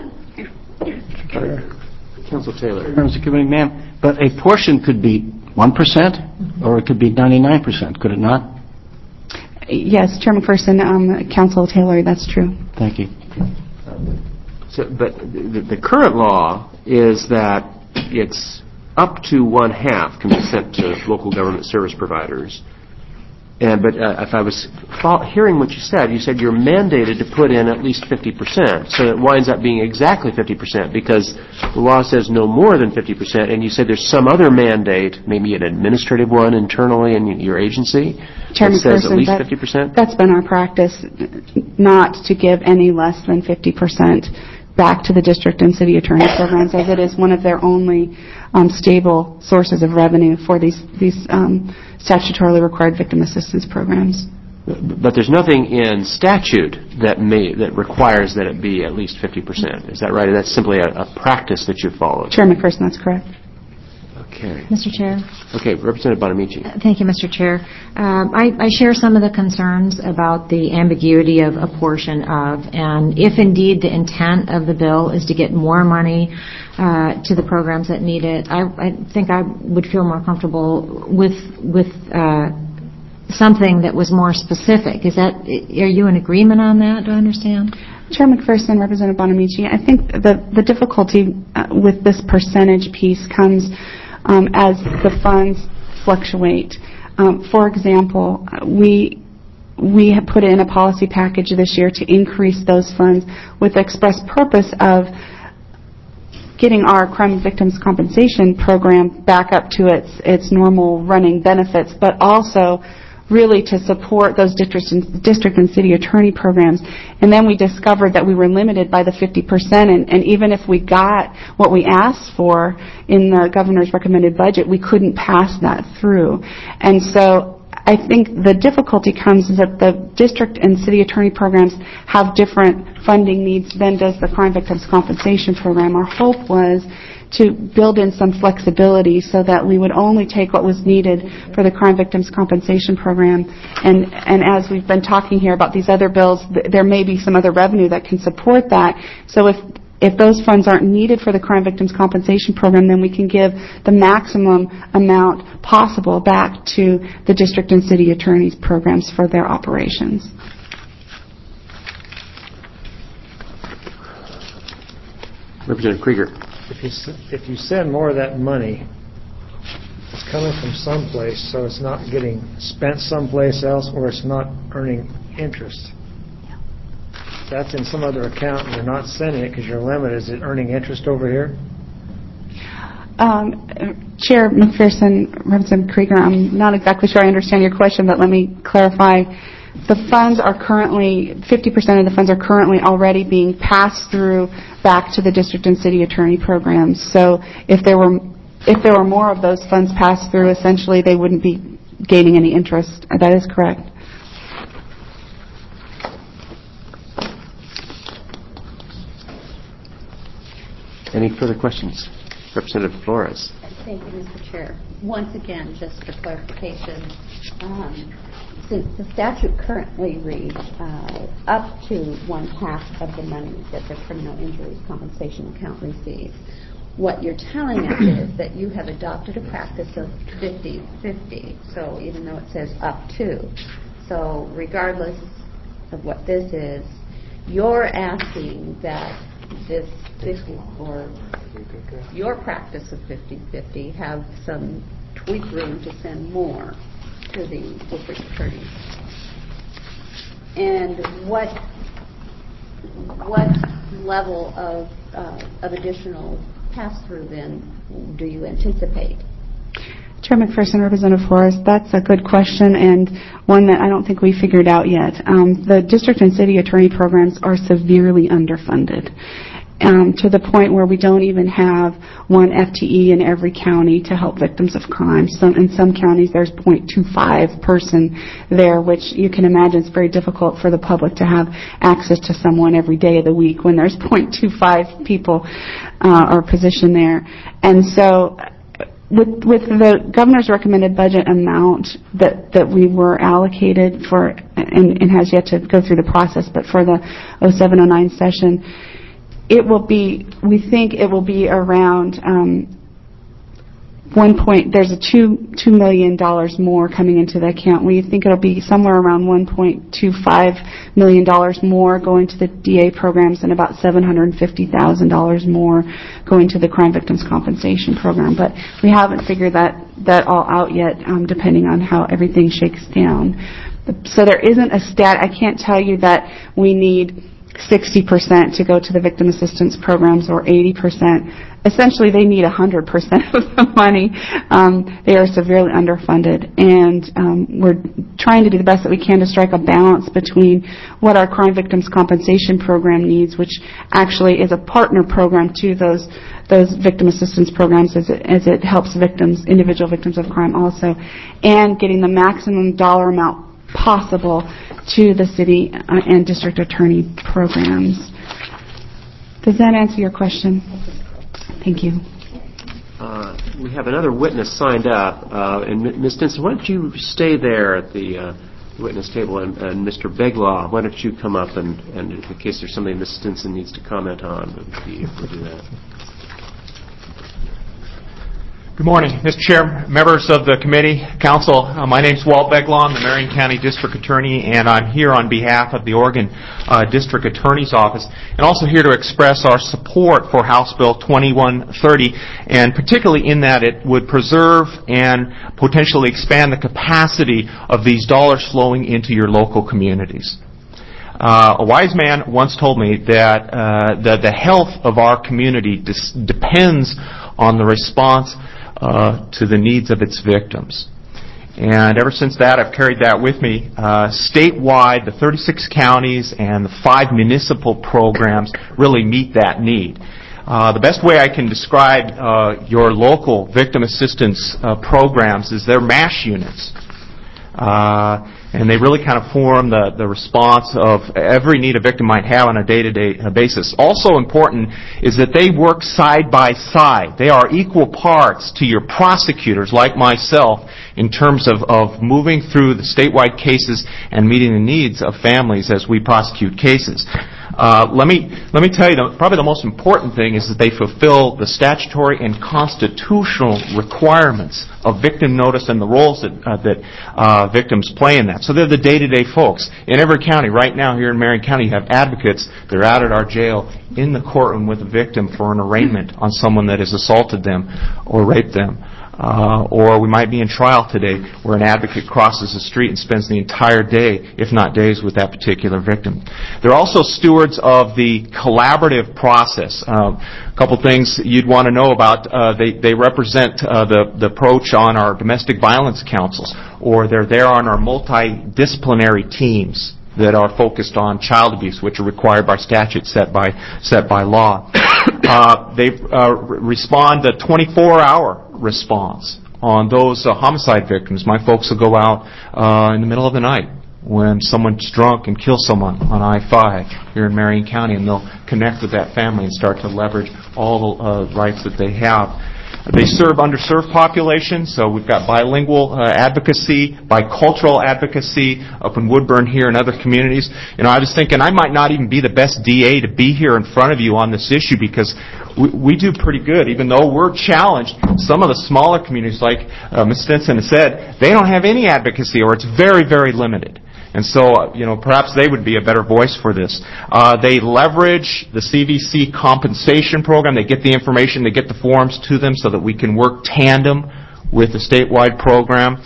Council Taylor. Members of the committee, ma'am, but a portion could be one percent or it could be ninety-nine percent, could it not? Yes, Chair McPherson, um, Council Taylor, that's true. Thank you. So, but the, the current law is that it's up to one half can be sent to local government service providers. And but uh, if I was fo- hearing what you said, you said you're mandated to put in at least fifty percent. So it winds up being exactly fifty percent because the law says no more than fifty percent. And you said there's some other mandate, maybe an administrative one internally in your agency, Chair that says at McPherson, least that, fifty percent? That's been our practice, not to give any less than fifty percent back to the district and city attorney programs, as it is one of their only um, stable sources of revenue for these these um, statutorily required victim assistance programs. But there's nothing in statute that may that requires that it be at least fifty percent. Is that right? That's simply a, a practice that you follow. Chair McPherson, that's correct. Okay. Mister Chair. Okay, Representative Bonamici. Thank you, Mister Chair. Um, I, I share some of the concerns about the ambiguity of a portion of, and if indeed the intent of the bill is to get more money uh, to the programs that need it, I, I think I would feel more comfortable with with uh, something that was more specific. Is that? Are you in agreement on that? Do I understand? Chair McPherson, Representative Bonamici, I think the the difficulty uh, with this percentage piece comes Um, as the funds fluctuate. Um, for example, we we have put in a policy package this year to increase those funds with the express purpose of getting our crime victims compensation program back up to its its normal running benefits, but also really to support those district and, district and city attorney programs. And then we discovered that we were limited by the fifty percent, and, and even if we got what we asked for in the governor's recommended budget, we couldn't pass that through. And so I think the difficulty comes is that the district and city attorney programs have different funding needs than does the crime victims compensation program. Our hope was to build in some flexibility so that we would only take what was needed for the crime victims compensation program. And, and as we've been talking here about these other bills, th- there may be some other revenue that can support that. So if if those funds aren't needed for the crime victims compensation program, then we can give the maximum amount possible back to the district and city attorneys programs for their operations. Representative Krieger. If you, s- if you send more of that money, it's coming from someplace, so it's not getting spent someplace else, or it's not earning interest. If that's in some other account and you're not sending it because you're limited, is it earning interest over here? Um, Chair McPherson, Representative Krieger, I'm not exactly sure I understand your question, but let me clarify. The funds are currently, fifty percent of the funds are currently already being passed through back to the district and city attorney programs. So if there were if there were more of those funds passed through, essentially they wouldn't be gaining any interest. That is correct. Any further questions? Representative Flores. Thank you, Mister Chair. Once again, just for clarification, um, since the statute currently reads uh, up to one half of the money that the criminal injuries compensation account receives, what you're telling us is that you have adopted a practice of fifty fifty, so even though it says up to. So regardless of what this is, you're asking that this fifty, or your practice of fifty fifty, have some tweak room to send more to the district attorneys. And what what level of uh, of additional pass-through then do you anticipate? Chair McPherson, Representative Forrest, that's a good question and one that I don't think we figured out yet. Um, the district and city attorney programs are severely underfunded. Um, to the point where we don't even have one F T E in every county to help victims of crime. Some, in some counties, there's zero point two five person there, which you can imagine is very difficult for the public to have access to someone every day of the week when there's zero point two five people uh, or position there. And so with, with the governor's recommended budget amount that, that we were allocated for, and, and has yet to go through the process, but for the oh seven oh nine session, it will be, we think it will be around um, one point, there's a two, two million dollars more coming into the account. We think it'll be somewhere around one point two five million dollars more going to the D A programs and about seven hundred fifty thousand dollars more going to the Crime Victims Compensation Program. But we haven't figured that, that all out yet, um, depending on how everything shakes down. So there isn't a stat, I can't tell you that we need sixty percent to go to the victim assistance programs or eighty percent. Essentially, they need one hundred percent of the money. Um, they are severely underfunded, and um, we're trying to do the best that we can to strike a balance between what our Crime Victims Compensation Program needs, which actually is a partner program to those those victim assistance programs as it, as it helps victims, individual victims of crime also, and getting the maximum dollar amount possible to the city uh, and district attorney programs. Does that answer your question? Thank you. Uh, we have another witness signed up, uh, and Miz Stinson, why don't you stay there at the uh, witness table, and, and Mister Beglaw, why don't you come up, and, and in case there's something Miz Stinson needs to comment on, we'd be able to do that. Good morning, Mister Chair, members of the committee, council. Uh, my name is Walt Beglaw. I'm the Marion County District Attorney, and I'm here on behalf of the Oregon uh, District Attorney's Office, and also here to express our support for House Bill twenty-one thirty, and particularly in that it would preserve and potentially expand the capacity of these dollars flowing into your local communities. Uh, a wise man once told me that uh, the, the health of our community dis- depends on the response Uh, to the needs of its victims. And ever since that, I've carried that with me. Uh, statewide, the thirty-six counties and the five municipal programs really meet that need. Uh, the best way I can describe uh, your local victim assistance uh, programs is they're MASH units. Uh, and they really kind of form the, the response of every need a victim might have on a day-to-day basis. Also important is that they work side by side. They are equal parts to your prosecutors, like myself, in terms of, of moving through the statewide cases and meeting the needs of families as we prosecute cases. Uh, let me let me tell you, the, probably the most important thing is that they fulfill the statutory and constitutional requirements of victim notice and the roles that uh, that uh, victims play in that. So they're the day-to-day folks. In every county, right now here in Marion County, you have advocates. They're out at our jail in the courtroom with a victim for an arraignment on someone that has assaulted them or raped them. Uh, or we might be in trial today where an advocate crosses the street and spends the entire day, if not days, with that particular victim. They're also stewards of the collaborative process. Uh, a couple things you'd want to know about. Uh, they, they represent uh, the, the approach on our domestic violence councils, or they're there on our multidisciplinary teams that are focused on child abuse, which are required by statute set by set by law. Uh, they uh, respond to twenty-four hour response on those uh, homicide victims. My folks will go out uh, in the middle of the night when someone's drunk and kills someone on I five here in Marion County, and they'll connect with that family and start to leverage all the uh, rights that they have. They serve underserved populations, so we've got bilingual uh, advocacy, bicultural advocacy up in Woodburn here and other communities. You know, I was thinking I might not even be the best D A to be here in front of you on this issue because we, we do pretty good, even though we're challenged. Some of the smaller communities, like uh, Miz Stinson has said, they don't have any advocacy, or it's very, very limited. And so, you know, perhaps they would be a better voice for this. Uh, they leverage the C V C compensation program. They get the information, they get the forms to them so that we can work tandem with the statewide program.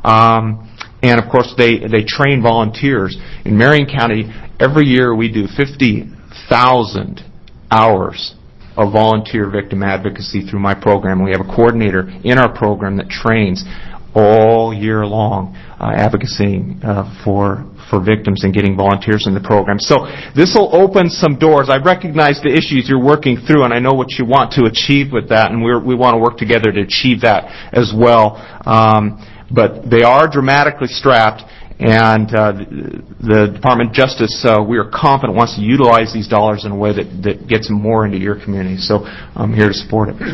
Um, and, of course, they, they train volunteers. In Marion County, every year we do fifty thousand hours of volunteer victim advocacy through my program. We have a coordinator in our program that trains all year long uh, advocating uh, for for victims and getting volunteers in the program. So this will open some doors. I recognize the issues you're working through, and I know what you want to achieve with that, and we're, we want to work together to achieve that as well. Um, but they are dramatically strapped, and uh, the, the Department of Justice, uh, we are confident, wants to utilize these dollars in a way that, that gets them more into your community. So I'm here to support it.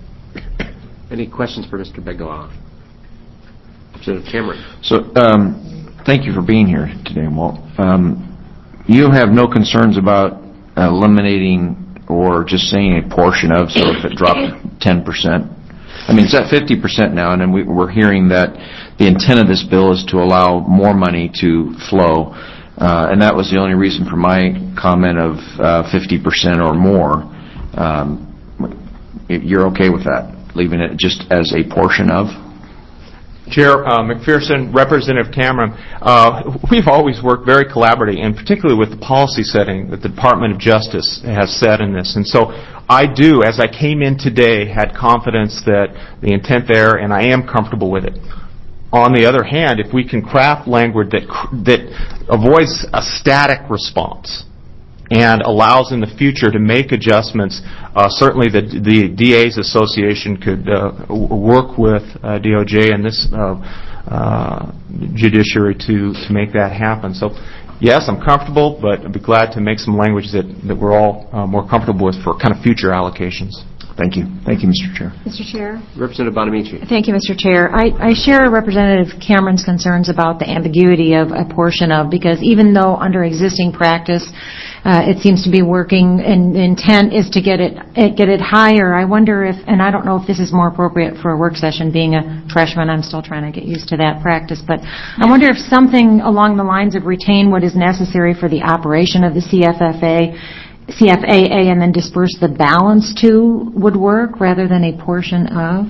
Any questions for Mister Beglaw? Representative Cameron. So, um, thank you for being here today, Walt. Um, you have no concerns about eliminating or just saying a portion of, so if it dropped ten percent. I mean, it's at fifty percent now, and then we, we're hearing that the intent of this bill is to allow more money to flow, uh, and that was the only reason for my comment of uh, fifty percent or more. Um, you're okay with that, leaving it just as a portion of? Chair uh, McPherson, Representative Cameron, uh, we've always worked very collaboratively, and particularly with the policy setting that the Department of Justice has set in this. And so I do, as I came in today, had confidence that the intent there, and I am comfortable with it. On the other hand, if we can craft language that that avoids a static response and allows in the future to make adjustments, uh, certainly the, the D A's Association could uh, work with uh, D O J and this uh, uh, judiciary to, to make that happen. So, yes, I'm comfortable, but I'd be glad to make some language that, that we're all uh, more comfortable with for kind of future allocations. Thank you. Thank you, Mister Chair. Mister Chair. Representative Bonamici. Thank you, Mister Chair. I, I share Representative Cameron's concerns about the ambiguity of a portion of, because even though under existing practice uh, it seems to be working and the intent is to get it, it get it higher, I wonder if, and I don't know if this is more appropriate for a work session, being a freshman, I'm still trying to get used to that practice, but I wonder if something along the lines of retain what is necessary for the operation of the C F F A C F A A and then disperse the balance to would work rather than a portion of?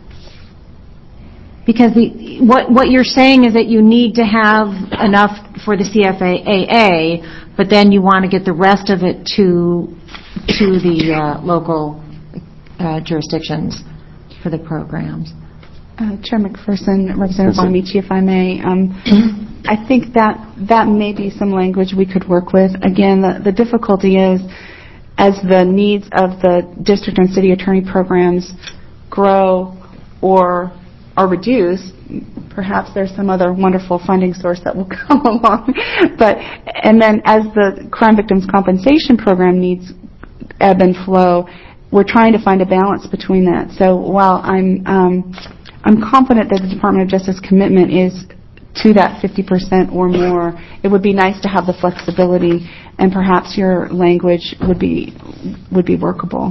Because the, what, what you're saying is that you need to have enough for the C F A A, but then you want to get the rest of it to, to the uh, local uh, jurisdictions for the programs. Uh, Chair McPherson, Representative Bonamici, if I may. Um, I think that that may be some language we could work with. Again, the, the difficulty is as the needs of the district and city attorney programs grow or are reduced, perhaps there's some other wonderful funding source that will come along. But and then as the crime victims compensation program needs ebb and flow, we're trying to find a balance between that. So while I'm um, I'm confident that the Department of Justice commitment is to that fifty percent or more, it would be nice to have the flexibility, and perhaps your language would be would be workable.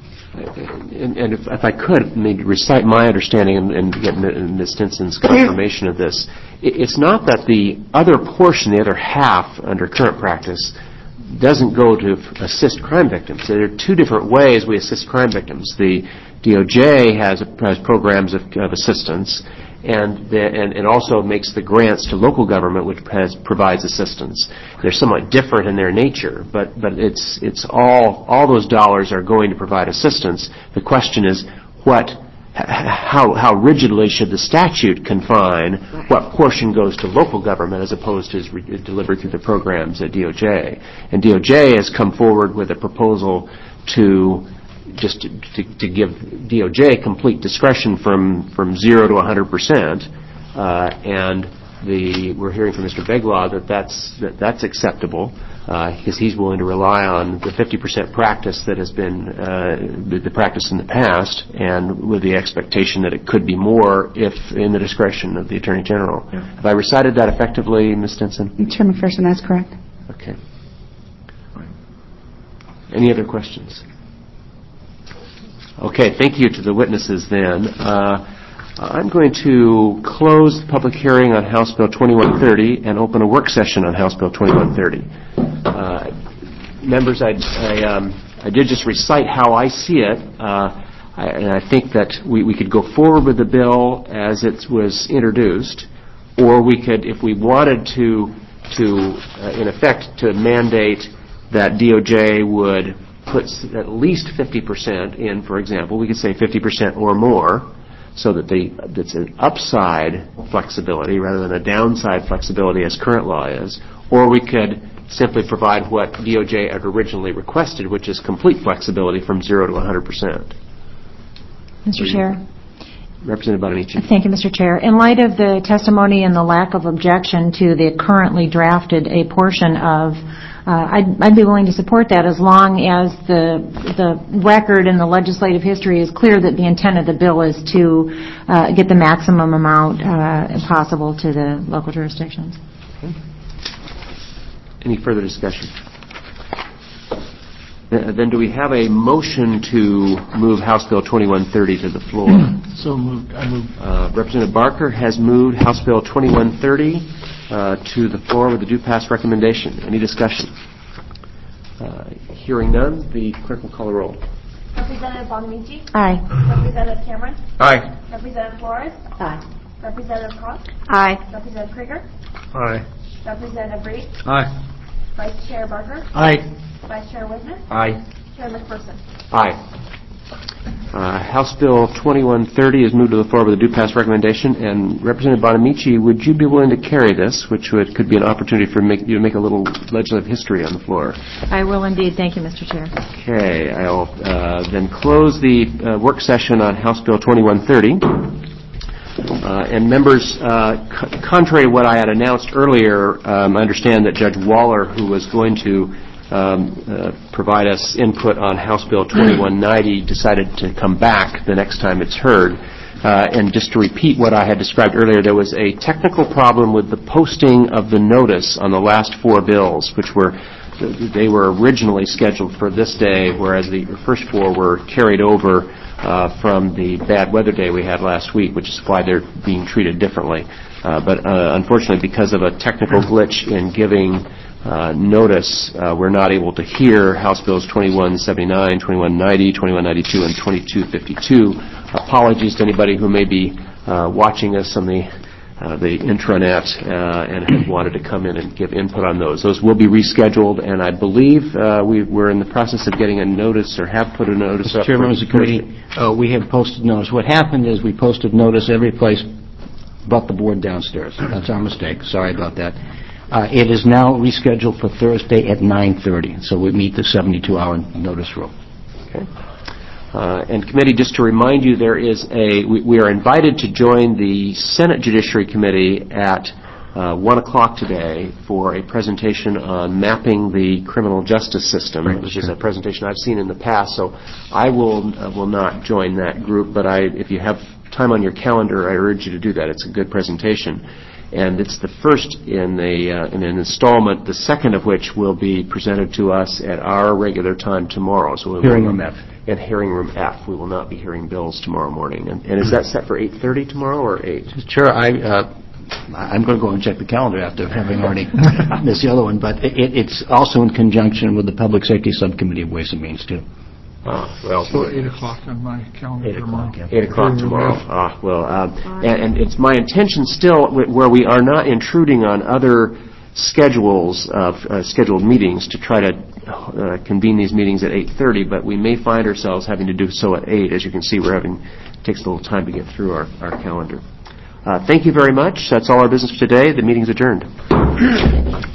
And, and if, if I could, maybe recite my understanding and, and get Miz Stinson's confirmation of this. It, it's not that the other portion, the other half under current practice, doesn't go to assist crime victims. There are two different ways we assist crime victims. The D O J has, has programs of, of assistance, and, the, and and also makes the grants to local government, which has, provides assistance. They're somewhat different in their nature, but but it's it's all all those dollars are going to provide assistance. The question is what. How how rigidly should the statute confine what portion goes to local government as opposed to is re- delivered through the programs at D O J? And D O J has come forward with a proposal to just to, to, to give D O J complete discretion from, from zero to one hundred percent. Uh, and the we're hearing from Mister Beglaw that that's that, that's acceptable. Because uh, he's willing to rely on the fifty percent practice that has been uh, the, the practice in the past, and with the expectation that it could be more if in the discretion of the Attorney General. Yeah. Have I recited that effectively, Miz Stinson? Chair McPherson, that's correct. Okay. Any other questions? Okay, thank you to the witnesses then. Uh, I'm going to close the public hearing on House Bill twenty-one thirty and open a work session on House Bill twenty-one thirty. Uh, members, I, I, um, I did just recite how I see it, uh, I, and I think that we, we could go forward with the bill as it was introduced, or we could, if we wanted to, to uh, in effect, to mandate that D O J would puts at least fifty percent in, for example, we could say fifty percent or more, so that they, that's an upside flexibility rather than a downside flexibility as current law is, or we could simply provide what D O J had originally requested, which is complete flexibility from zero to one hundred percent. Mister Chair. Representative Bonamici. Thank you, Mister Chair. In light of the testimony and the lack of objection to the currently drafted a portion of, uh, I'd, I'd be willing to support that as long as the the record in the legislative history is clear that the intent of the bill is to uh, get the maximum amount uh, possible to the local jurisdictions. Okay. Any further discussion? Uh, then do we have a motion to move House Bill twenty-one thirty to the floor? So moved. I move. Uh, Representative Barker has moved House Bill twenty-one thirty uh, to the floor with a due pass recommendation. Any discussion? Uh, hearing none, the clerk will call the roll. Representative Bonamici? Aye. Representative Cameron? Aye. Representative Flores? Aye. Representative Cross? Aye. Representative Krieger? Aye. Representative Reed? Aye. Vice Chair Barker? Aye. Vice Chair Whitman? Aye. Chair McPherson? Aye. Uh, House Bill twenty-one thirty is moved to the floor with a due pass recommendation. And Representative Bonamici, would you be willing to carry this, which would, could be an opportunity for make, you to make a little legislative history on the floor? I will indeed. Thank you, Mister Chair. Okay. I'll uh, then close the uh, work session on House Bill twenty-one thirty. Uh, and members, uh, c- contrary to what I had announced earlier, um, I understand that Judge Waller, who was going to um, uh, provide us input on House Bill twenty-one ninety, decided to come back the next time it's heard. Uh, and just to repeat what I had described earlier, there was a technical problem with the posting of the notice on the last four bills, which were they were originally scheduled for this day, whereas the first four were carried over Uh, from the bad weather day we had last week, which is why they're being treated differently. Uh, but uh, unfortunately, because of a technical glitch in giving uh, notice, uh, we're not able to hear House Bills twenty-one seventy-nine, twenty-one ninety, twenty-one ninety-two, and twenty-two fifty-two. Apologies to anybody who may be uh, watching us on the Uh, the intranet uh, and have wanted to come in and give input on those. Those will be rescheduled, and I believe uh, we, we're in the process of getting a notice or have put a notice up. Mister Chairman, members of the committee, uh, we have posted notice. What happened is we posted notice every place but the board downstairs. That's our mistake. Sorry about that. Uh, it is now rescheduled for Thursday at nine thirty, so we meet the seventy-two hour notice rule. Okay. Uh, and committee, just to remind you, there is a, we, we are invited to join the Senate Judiciary Committee at uh, one o'clock today for a presentation on mapping the criminal justice system, right, which sure. is a presentation I've seen in the past. So I will uh, will not join that group, but I, if you have time on your calendar, I urge you to do that. It's a good presentation. And it's the first in, a, uh, in an installment, the second of which will be presented to us at our regular time tomorrow. So Hearing room F. At Hearing Room F. We will not be hearing bills tomorrow morning. And, and is that set for eight thirty tomorrow or eight? Sure. I, uh, I'm going to go and check the calendar after having already missed the other one. But it, it's also in conjunction with the Public Safety Subcommittee of Ways and Means, too. Ah, well, so eight o'clock on my calendar. Eight o'clock, yeah. Eight o'clock tomorrow. Ah, well, um, and, and it's my intention still, where we are not intruding on other schedules of uh, scheduled meetings, to try to uh, convene these meetings at eight thirty, but we may find ourselves having to do so at eight. As you can see, we're having it takes a little time to get through our, our calendar. Uh, thank you very much. That's all our business for today. The meeting's adjourned.